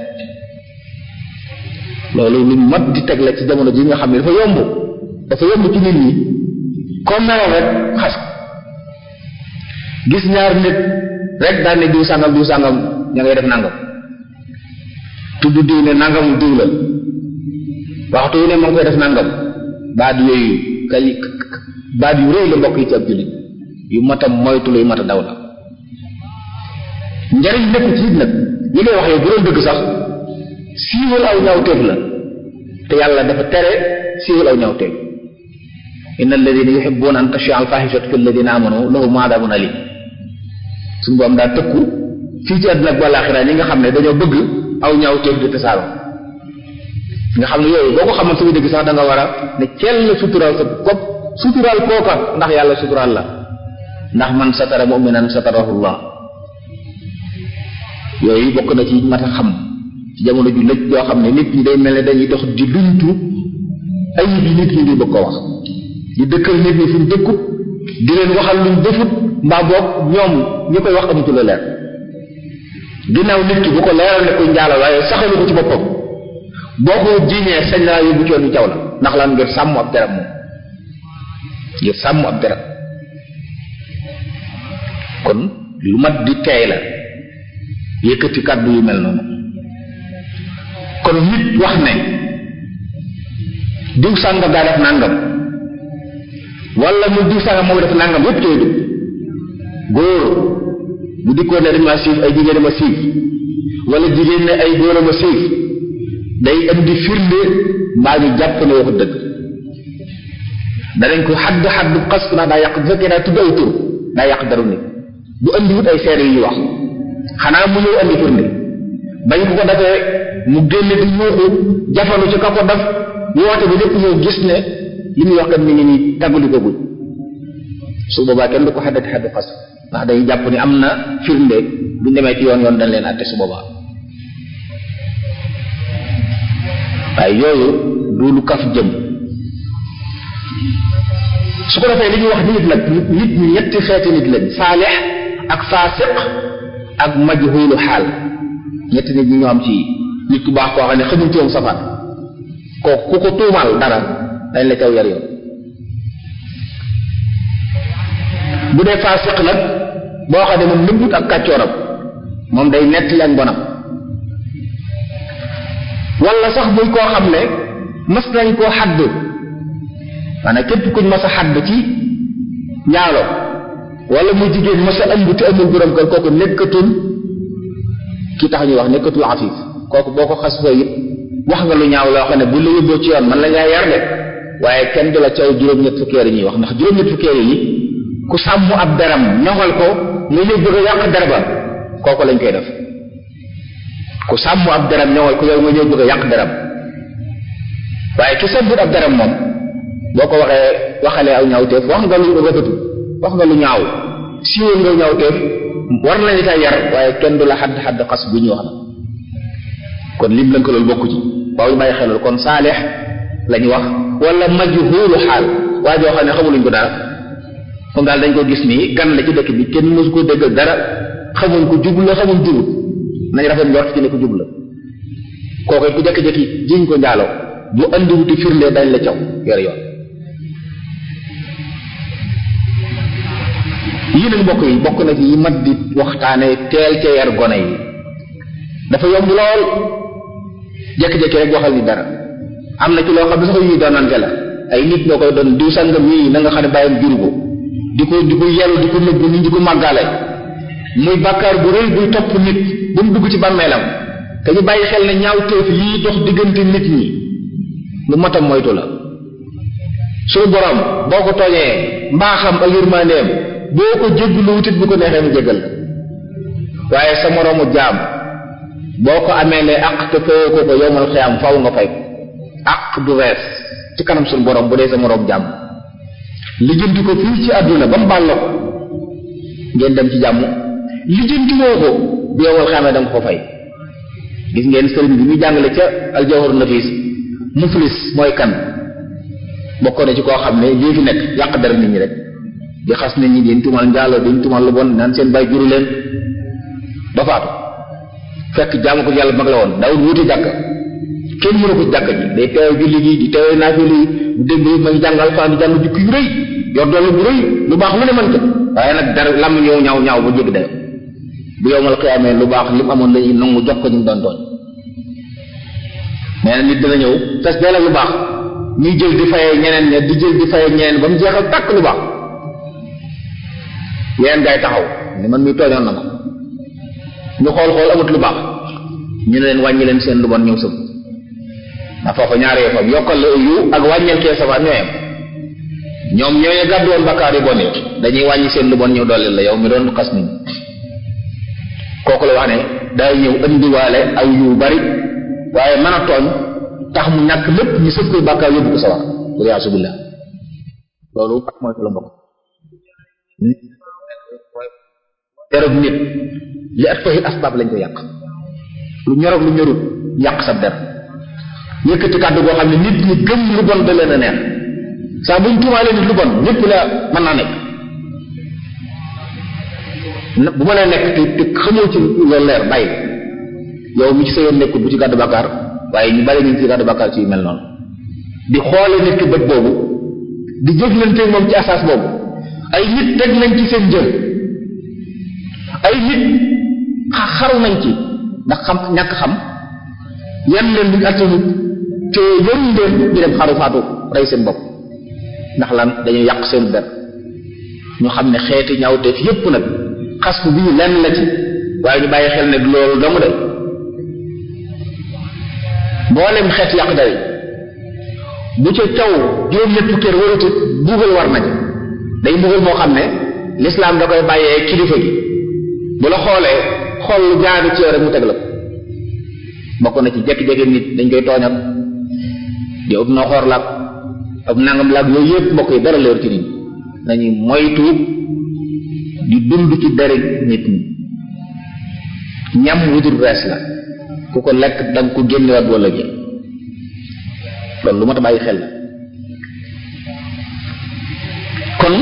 loolu lu mat di teg la ci jamono ji nga xam ne dafa yomb dafa yomb ci nit ñi comme melo rek xas gis ñaar nit rek daal ne diw sàngam diw sàngam ña ngay def nangam tudd diw ne nangamu diw la waxtu wu ne ma ngi koy def nangam baat yooyu kay baat yu rëy la mbokk yi ci ab jullit yu mat a moytu la yu mat a daw la njariñ nekk ci it nag li ngay wax yow bu doon dëgg sax siiwal aw ñaawteef la te yàlla dafa tere siiwal aw ñaawteef inna alladina yuhibbuna an tashia al fahishatu fi alladina amanu lahum adabun alim suñu boom daa tëkku fii ci àdduna ak balaaxira ñi nga xam ne dañoo bëgg aw ñaawteef di tasaaro nga xam ne yooyu boo ko xamoon sama dëgg sax da nga war a ne cell suturaal sa bopp suturaal kooka ndax yàlla suturaal la ndax man satara mu'minan satarahullah yooyu bokk na ci mat a xam ci jamono ju lëj yoo xam ne nit ñi day mel ne dañuy dox di luñtu ayib yi nit ñi di bëgg ko wax di dëkkal nit ñi fi ñu dëkkut di leen waxal luñ defut mbaa boog ñoom ñi koy wax amutu la leer ginnaaw nit ki bu ko leeral ne koy njaalo waaye saxalu ko ci boppam boo ko jiiñee sañ laa yóbbu coon yu caw la ndax lan ngir sàmm ab deram moom ngir sàmm ab deram kon lu mat di teey la yëkkati kàddu yu mel noonu kon nit wax ne diw sàngam daa def nàngam wala mu diw sàngam moo def nàngam yépp tey du góor bu dikkoon ne dañ ma siif ay jigéen ma siif wala jigéen ne ay góor ma siif day indi firnde mbaa ñu jàpp ne waxu dëgg danañ ko xadd xadd xas ndax daa yàq bu fekkee daa tudd ay tur daa yàq daru nit bu indi wut ay seere yu ñu wax xanaa mu ñëw andi firnde bañ ko ko defee mu génne di yuuxu jafandu ci ka ko def woote bi lépp ñëw gis ne li muy wax kat mi ngi nii tàgguli ko guñ su boobaa kenn du ko xaddati xaddu xas ndax day jàpp ni am na firnde bu ñu demee ci yoon yoon dañ leen àtte su boobaa waaye yooyu du lu kaf jëm su ko defee li ñuy wax nit nag nit ñi ñetti xeeti nit lañ saalix ak faasiq ak majhulu xaal ñetti nit ñi ñoo am ci nit ku baax koo xam ne xamul ci moom safaan kooku ku ko tuumaal dara dañ la caw yar yoon. bu dee faasiq nag boo xam ne moom nëbbut ak kàccooram moom day nettali ak bonam wala sax muy koo xam ne mas nañ koo xadd maanaam képp kuñ mas a xadd ci njaalo wala muy jigéen mas a ëmb te amul borom kër kooku nekkatul ki tax ñuy wax nekkatul afif kooku boo ko xas fooy it wax nga lu ñaaw loo xam ne bu la yóbboo ci yoon man la ngaa yar de waaye kenn du la caw juróom-ñett fukkeer yi ñuy wax ndax juróom-ñett fukkeer yi ku sàmm ab deram ñoŋal ko nga ñëw bëgg a yàq der ba kooku lañ koy def ku sàmm ab deram ñoŋal ko yow nga ñëw bëgg a yàq deram waaye ki sàmmut ab deram moom boo ko waxee waxalee aw ñaawteef wax nga lu rafetu wax nga lu ñaaw siiwal nga ñaawteef war nañu ca yar waaye kenn du la xadd xadd xas bu ñu wax na kon lim lañ ko loolu bokku ci waaw ñu bàyyi xelal kon saalix lañu wax wala majhuulu xaal waa joo xam ne xamuluñ ko dara moom daal dañ ko gis nii gan la ci dëkk bi kenn mësu ko déggal dara xamuñ ko jub la xamuñ jubut nañ rafet njort ci ne ko jub la kooku ku jekki-jekki jiñ ko njaalo bu andiwuti firnde dañ la caw yor yoon yii nag mbokk yi bokk na ci yi mat di waxtaane teel ca yar gone yi dafa yomb lool jekki-jekki rek waxal ni dara am na ci loo xam ne sax yuy doonante la ay nit ñoo koy doon diw sangam yii na nga xam ne bàyyam juru ko di ko di ko yellu di ko nëbbu nit di ko màggaale muy bàkkaar bu rëy buy topp nit ba mu dugg ci bàmmeelam te ñu bàyyi xel ne ñaaw téef yii dox diggante nit ñi lu matam moytu la suñu borom boo ko tooñee mbaaxam ak yërmandeem boo ko jéggalu wutit bu ko neexee mu jéggal waaye sa moroomu jaam boo ko amee ne àq te fayoo ko ko yowmal xiyaam faw nga fay àq du rees ci kanam suñu borom bu dee sa moroom jaam lijjanti ko fii ci àdduna ba mu baal la ko ngeen dem ci jàmm lijjanti woo ko bu yowmal xiyaamee da nga ko fay gis ngeen sëriñ bi muy jàngale ca aljawhar nafis muflis mooy kan bokkoon na ci koo xam ne lii fi nekk yàq dara nit ñi rek di xas nit ñi di tumal njaaloo di tumal lu bon naan seen bay juru leen ba faatu fekk jaamu ko yàlla mag la woon daawul wuute jàkk kenn mënu ko ci jàkk ji day teew julli gi di teew naafila yi bu dégg ma ngi jàngal fa di jàng jukki yu rëy yor doole bu rëy lu baax lu ne mën ko waaye nag dara lam ñëw ñaaw ñaaw ba jégg dayo bu yowmal xiyaamee lu baax li mu amoon lañuy nangu jox ko ñu doon doon nee na nit dina ñëw fes dee la lu baax ñuy jël di fayee ñeneen ña di jël di fayee ñeneen ba mu jeexal tàkk lu baax yeneen gaay taxaw ni man muy tooñoon na ma ñu xool xool amut lu baax ñu ne leen wàññi leen seen lu bon ñëw sëb ndax foofa ñaaree fam yokkal la yu ak wàññeel kee safa ñooyam ñoom ñooñu gàddu woon bakkaar yu bon yi dañuy wàññi seen lu bon ñëw dolli la yow mi doon xas nit kooku la wax ne day ñëw indiwaale aw yu bari waaye mën a tooñ tax mu ñàkk lépp ñu sëf koy bàkkaar yóbbu ko sawar pour yaa subillah loolu mooy la mbokk derog nit li at fahil asbaab lañ ko yàq lu ñorog lu ñorut yàq sa der yëkkati kàddu boo xam ne nit ñi gëm lu bon da leen a neex saa buñ tuumaalee nit lu bon ñépp la mën naa nekk bu ma nee nekk te te xamoo ci loolu leer bàyyi yow mi ci sa yoon nekkul bu ci gàddu bàkkaar waaye ñu bari ñu ci gàddu bàkkaar ci yu mel noonu di xoole nit ki bët boobu di jëflante moom ci asaas boobu ay nit teg nañ ci seen jël ay nit xaru nañ ci ndax xam ñàkk xam yan leen duñ attanut te yoruñ leen ñu dem xaru faatu rey seen bopp ndax lan dañuy yàq seen der ñu xam ne xeeti ñaawteef yépp nag xas bu bii lenn la ci waaye ñu bàyyi xel ne du loolu dong de mboolem xeet yàq day bu ca caw juróom-ñett kër waratu mbugal war nañ day mbugal moo xam ne lislaam da koy bàyyee kilifa gi bu la xoolee xool lu jaadu ci yow rek mu teg la ko bokk na ci jekki-jekki nit dañ koy tooñal di ëpp noo xoor laag ëpp nangam laag yooyu yëpp mbokk yi dara leer ci nit nañuy moytu di dund ci dere nit ñi ñam wutul rees la ku ko lekk danga ko génnewaat wala ji loolu lu ma ta bàyyi xel la kon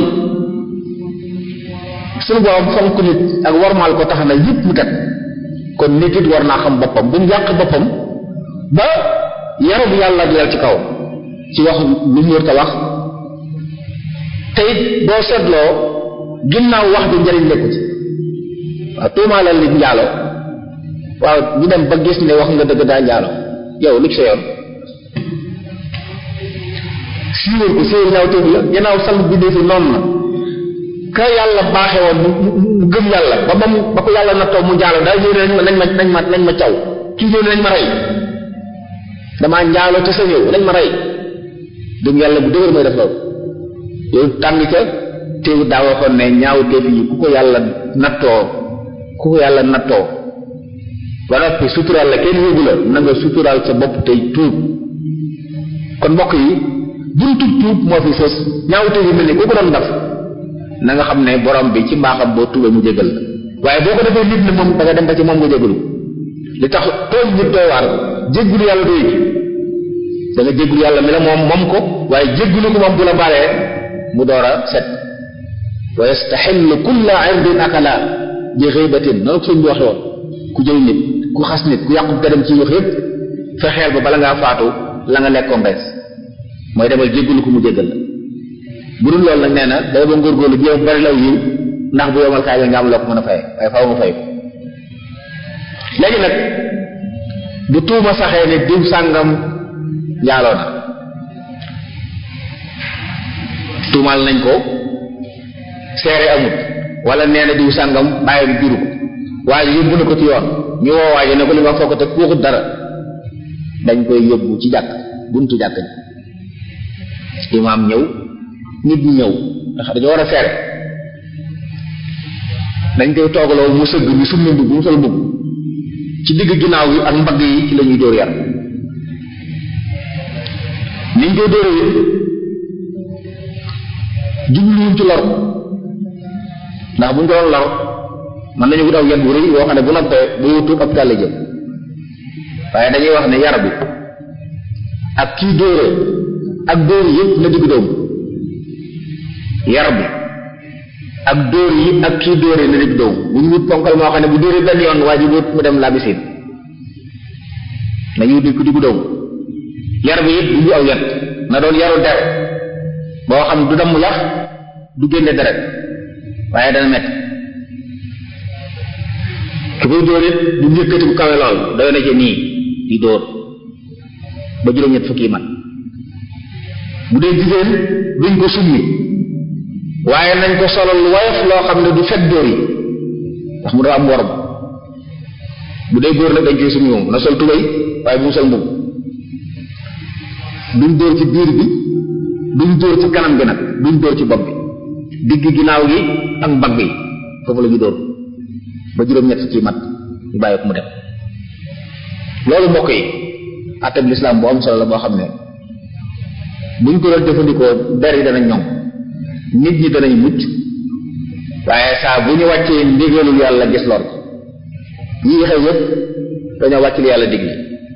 suñu borom fonk nit ak warmaal ko tax na yëpp mu teg kon nit it war naa xam boppam bu mu yàq boppam ba yarub yàlla di dal ci kaw ci wax lu mu wërta wax te it boo seetloo ginnaaw wax bi njëriñ nekku ci waaw tuumaalal nit njaalo waaw ñu dem ba gis ne wax nga dëgg daa njaalo yow lu ci sa yoon siiwal ko siiwal ñaaw tëgg la ginnaaw sang bi dee fi noonu na ka yàlla baaxe woon mu gëm yàlla ba ba mu ba ko yàlla nattoo mu njaalo daal ñëw ne nañ ma nañ ma nañ ma caw kii ñëw ne nañ ma rey damaa njaalo te sa ñëw nañ ma rey gëm yàlla bu dëgër mooy def loolu yow tànn ca teewu daa waxoon ne ñaaw def yi ku ko yàlla nattoo ku ko yàlla nattoo ba noppi suturaal la kenn yóbbu la na nga suturaal sa bopp tey tuub kon mbokk yi buntu tuub moo fi sës ñaawte yu mel ni ku ko doon def na nga xam ne borom bi ci mbaaxam boo tuubee mu jégal la waaye boo ko defee nit ne moom da nga dem ba ci moom nga jégalu li tax tooñ nit doy waar jéggulu yàlla doy ci da nga jéggulu yàlla mi la moom moom ko waaye jéggulu ko moom bu la balee mu door a set wa yastaxillu kulla irdin akala bi xiibatin noonu ko sëñ bi waxe woon ku jël nit ku xas nit ku yàqu dem ci wax yëpp fexeel ba bala ngaa faatu la nga lekkoon rees mooy demal jéggulu ko mu jéggal la bu dul loolu nag nee na day ba ngóorgóorlu jéem bari law yiw ndax bu yomal kaay nga am loo ko mën a fay waaye faaw nga fay ko léegi nag bu tuuma saxee ne diw sàngam njaaloo na tuumaal nañ ko seere amut wala nee na diw sàngam bàyyi bi juru ko waaye yóbbu na ko ci yoon ñu woo waaje ne ko li nga foog te waxut dara dañ koy yóbbu ci jàkk buntu jàkk ji imaam ñëw nit ñi ñëw ndax dañoo war a seere dañ koy toogaloo mu sëgg ñu summi mbubb mu sol mbubb ci digg ginnaaw yi ak mbagg yi ci la ñuy dóor yar niñ koy dóoree jubluwuñ ci lor ndax buñ ko doon lor man nañu wut aw yan bu rëy woo xam ne bu noppee bu wutut ab tàlle jëm waaye dañuy wax ne yar bi ak kii dóoree ak dóor yëpp na digg dóomu yar bi ak dóor yi ak kii dóoree na digg dóomu bu ñu wut ponkal moo xam ne bu dóoree benn yoon waa ji wut mu dem labisin nañu digg digg dóomu yar bi yëpp du ñu aw yat na doon yaru der boo xam du damm yax du génne deret waaye dana metti ki koy dóor it du yëkkati bu kawe lool doy na ci nii di dóor ba juróom-ñett fukki man bu dee jigéen duñ ko summi waaye nañ ko solal lu woyof loo xam ne du fekk dóor yi ndax mu dafa am worom bu dee góor nag dañ koy summi moom na sol tubéy waaye bu mu sol mbubb duñ dóor ci biir bi duñ dóor ci kanam gi nag duñ dóor ci bopp bi digg ginnaaw gi ak mbagg yi foofu la ñu dóor ba juróom-ñett fukki mat ñu bàyyi ko mu dem loolu mbokk yi àttab lislaam bu am solo la boo xam ne buñ ko doon jëfandikoo der yi danañ ñoŋ nit ñi danañ mucc waaye saa bu ñu wàccee ndigalul yàlla gis lor yii xew yëpp dañoo wàcc li yàlla digle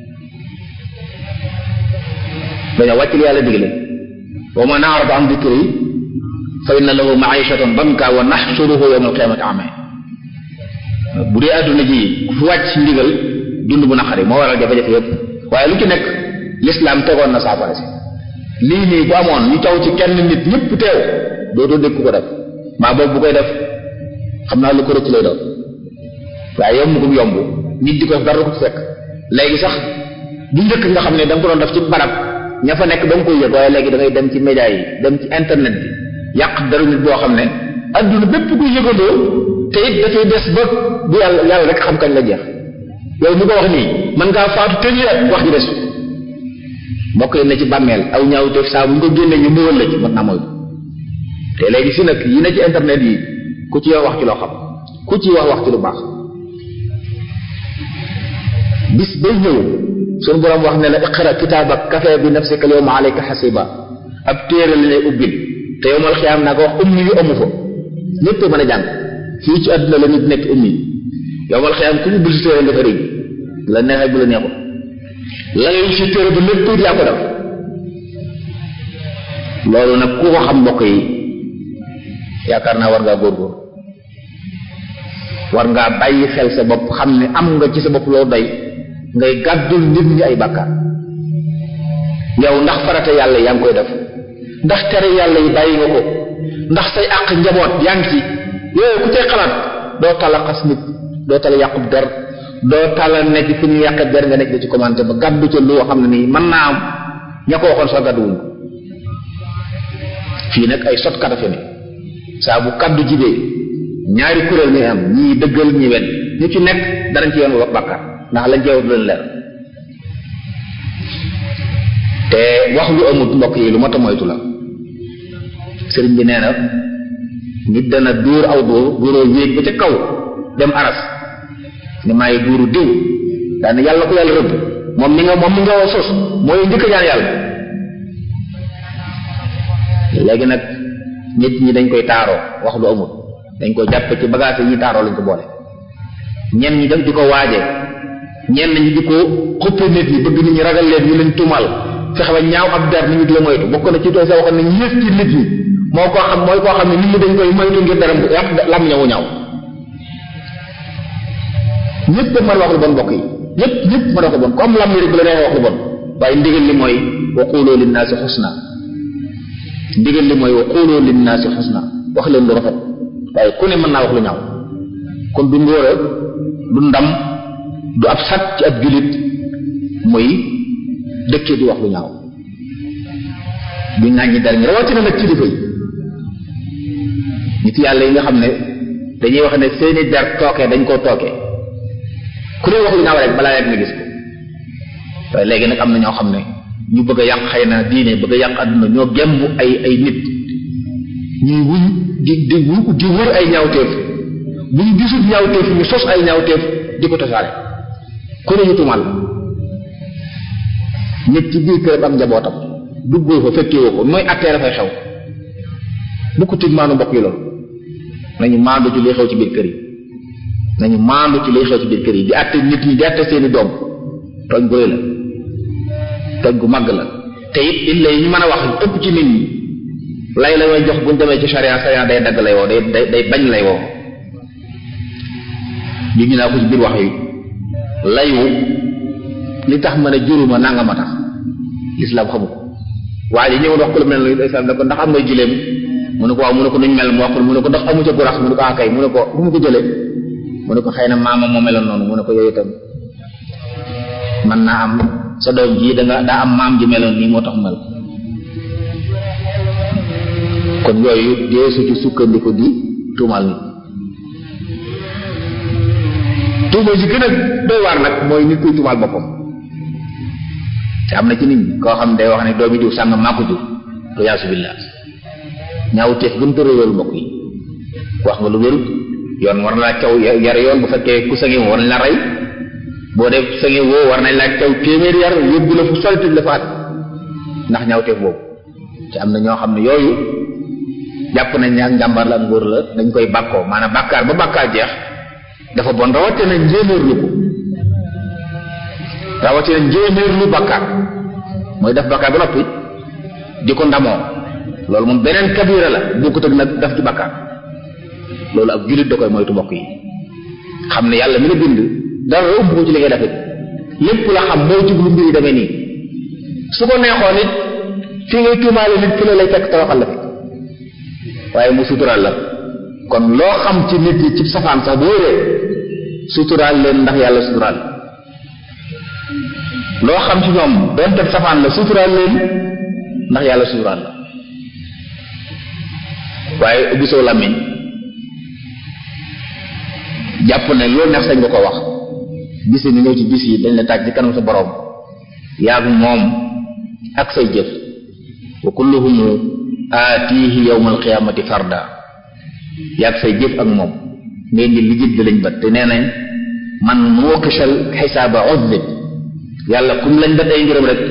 dañoo wàcc li yàlla digle wa man a'rada an dhikri fa inna lahu ma'ishatan danka wa nahshuruhu yawma al-qiyamati a'ma bu dee adduna ji fu wàcc ndigal dund bu naqari moo waral jafe-jafe yëpp waaye lu ci nekk l'islam tegoon na saafara si lii nii bu amoon ñu taw ci kenn nit ñëpp teew dootoo dégg ku ko def maa boobu bu koy def xam naa lu ko rëcc lay doon waaye yomb gum yomb nit di ko dara ko ci fekk léegi sax bu njëkk nga xam ne da nga ko doon def ci barab ña fa nekk da nga koy yëg waaye léegi da ngay dem ci média yi dem ci internet bi yàq dara nit boo xam ne adduna bépp kuy yëgandoo te it dafay des ba bu yàlla yàlla rek xam kañ la jeex yow mi ko wax nii mën ngaa faatu téeméer at wax ji des mbokk yi ne ci bàmmeel aw ñaaw def saa bu ñu ko génnee ñu mbugal la ci mën naa mooy te léegi si nag yi ne ci internet yi ku ci wax ci loo xam ku ci wax wax ci lu baax bis bay ñëw suñu borom wax ne la iqra kitaabak kafa bi nafsika al-yawma alayka hasiba ab téere la lay ubbil te yowmal xiyaam naa ko wax ummi yu amu fa ñépp mën a jàng fii ci àdduna la nit nekk ummi yowmal xiyaam ku ñu ubbil si téere nga fa rëy la neexee bu la neexul la ngay si téere ba lépp yaa ko def loolu nag ku ko xam mbokk yi yaakaar naa war ngaa góorgóor war ngaa bàyyi xel sa bopp xam ne am nga ci sa bopp loo doy ngay gàddul nit ñi ay bàkkaar yow ndax farata yàlla yaa ngi koy def ndax tere yàlla yi bàyyi nga ko ndax say àq njaboot yaa ngi ci yooyu ku cay xalaat doo tala xas nit doo tala yàqub der doo tala nekk fi ñu yàq der nga nekk ci commenté ba gàddu ca loo xam ne nii mën naa am ña ko waxoon sax gàdduwuñ fii nag ay sot katafe ne saa bu kaddu jibee ñaari kuréel ñuy am ñii dëggal ñi wet ñu ci nekk danañ ci yoon wax bàkkaar ndax lañ cee wax leen leer te wax lu amut mbokk yi lu mat a moytu la sëriñ bi nee na nit dana dóor aw dóor dóoroo yéeg ba ca kaw dem aras ni maay dóoru diw daane yàlla ko yàlla rëbb moom mi nga moom mi nga sos mooy njëkk ñaan yàlla léegi nag nit ñi dañ koy taaroo wax lu amut dañ koy jàpp ci bagage yi ñuy taaroo lañ ko boole ñenn ñi def di ko waaje ñenn ñi di ko xuppe nit ñi bëgg nit ñi ragal leen ñu leen tumal fexe ba ñaaw ab der nit ñi di la moytu bokk na ci tooy sa waxoon ne ñees ci nit ñi moo koo xam mooy koo xam ne nit ñi dañ koy moytu ngir dara bu yàq lam ñawu ñaaw ñëpp mën wax lu bon mbokk yi ñëpp ñëpp mën wax lu bon comme lam rek bu la neexee wax lu bon waaye ndigal li mooy wa qulu linnaasi husna ndigal li mooy wa qulu linnaasi husna wax leen lu rafet waaye ku ne mën naa wax lu ñaaw kon du ngóora du ndam du ab sat ci ab julit muy dëkkee di wax lu ñaaw du ñaañi dara ñu rawatina nag ci difay nit yàlla yi nga xam ne dañuy wax ne seeni der tookee dañ koo tookee ku ne wax lu ñaaw rek balaa yàgg nga gis ko waaye léegi nag am na ñoo xam ne ñu bëgg a yàq xëy na diine bëgg a yàq àdduna ñoo gemb ay ay nit ñuy wuñ di di di wër ay ñaawteef bu ñu gisul ñaawteef ñu sos ay ñaawteef di ko tasaare ku ne ñu tumal nit ci biir kër am njabootam duggoo fa fekkee woo ko mooy attee dafay xew bu ko tig maanu mbokk yi loolu nañu maandu ci liy xew ci biir kër yi nañu maandu ci liy xew ci biir kër yi di atte nit ñi di atte seeni doom tooñ gu rëy la tooñ gu màgg la te it illa yi ñu mën a wax ëpp ci nit ñi lay la way jox buñ demee ci charia charia day dagg lay woo day day day bañ lay woo li ñu naa ko ci biir wax yi layu li tax ma ne juruma nanga ma tax lislaam xamu ko waaye ji ñëwoon wax ko lu mel ne islam ne ko ndax am ngay juleem mu ne ko waaw mu ne ko nuñ mel mu wax ko mu ne ko ndax amu ca gurax mu ne ko ah kay mu ne ko bu mu ko jëlee mu ne ko xëy na maama moo meloon noonu mu ne ko yooyu itam man naa am sa doom ji da nga daa am maam ji meloon nii moo tax mel kon yooyu deesu ci sukkandiku di tuumal nit tuuma ji gën a doy waar nag mooy nit kuy tuumal boppam te am na ci nit ñi koo xam ne day wax ne doomi diw sàngam maa ko jur to yaasu billah ñaaw teef gën tëra yoolu mbokk yi wax nga lu wérut yoon war na laa caw yar yoon bu fekkee ku sange war nañ la rey boo def sange woo war nañ laa caw téeméer yar yóbbu la fu sori tëj la faat ndax ñaaw teef boobu te am na ñoo xam ne yooyu jàpp nañ ne ak njàmbaar la ak ngóor la dañ koy bàkkoo maanaam bàkkaar ba bàkkaar jeex dafa bon rawatina njéeméerlu ko rawatina njéeméerlu bàkkaar mooy def bàkkaar ba noppi di ko ndamoo loolu moom beneen kabira la bokkut ak nag daf ci bàkkaar loolu ak jullit da koy moytu mbokk yi xam ne yàlla mi la bind dara ëmb ko ci li ngay def lépp la xam mooy jublu mbir yi demee nii su ko neexoon it fi ngay tuumaale nit ki la lay fekk tawaxal la fi waaye mu suturaal la kon loo xam ci nit yi ci safaan sax bu wéree suturaal leen ndax yàlla suturaal loo xam ci ñoom donte safaan la suturaal leen ndax yàlla suturaal la waaye ubbi soo làmmiñ jàpp ne loolu neex sañ nga ko wax bisi ni ñëw ci bis yi dañ la taaj ci kanam sa borom yaag moom ak say jëf wa kulluhum aatihi yawmal qiyaamati farda yaag say jëf ak moom ngay ngi li jëf lañ bat te nee nañ man nuqishal xisaaba uzib yàlla kum lañ bat ay ngërëm rek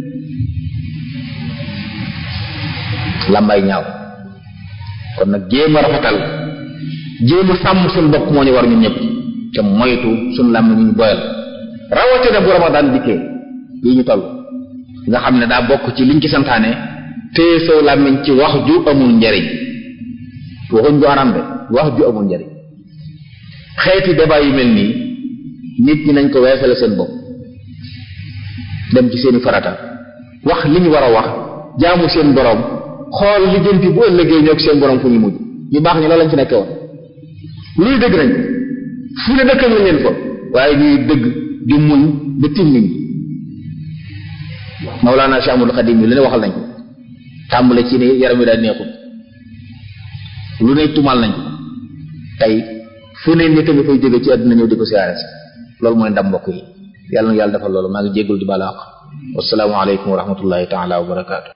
lambay ñaaw kon nag jéem a rafetal jéem a sàmm suñu bopp moo ñu war ñun ñëpp te moytu suñu làmm ñu ñu boyal rawatina bu ramadan dikkee yi ñu toll nga xam ne daa bokk ci liñ ci santaane téye saw làmmiñ ci wax ju amul njariñ waxuñ ju aram de wax ju amul njariñ xeeti débat yu mel nii nit ñi nañ ko weesale seen bopp dem ci seeni farata wax li ñu war a wax jaamu seen borom xool lijjanti bu ëllëgee ñoo ak seen borom fu ñu mujj ñu baax ñi loolu lañ ci nekke woon luy dëgg nañ fu ne dëkkal lañ leen fa waaye ñuy dëgg di muñ ba tim niñ Mawlana Cheikh Ahmadou Khadim lu ne waxal nañ ko tàmbale ci ne yaram wi daal neexul lu ne tumal nañ ko tey fu ne nit a nga fay jóge ci àdduna ñëw di ko siyaare si loolu mooy ndam mbokk yi yàlla na yàlla defal loolu maa ngi jéggul di balaax wassalaamu aleykum wa rahmatullahi taala wa barakaatu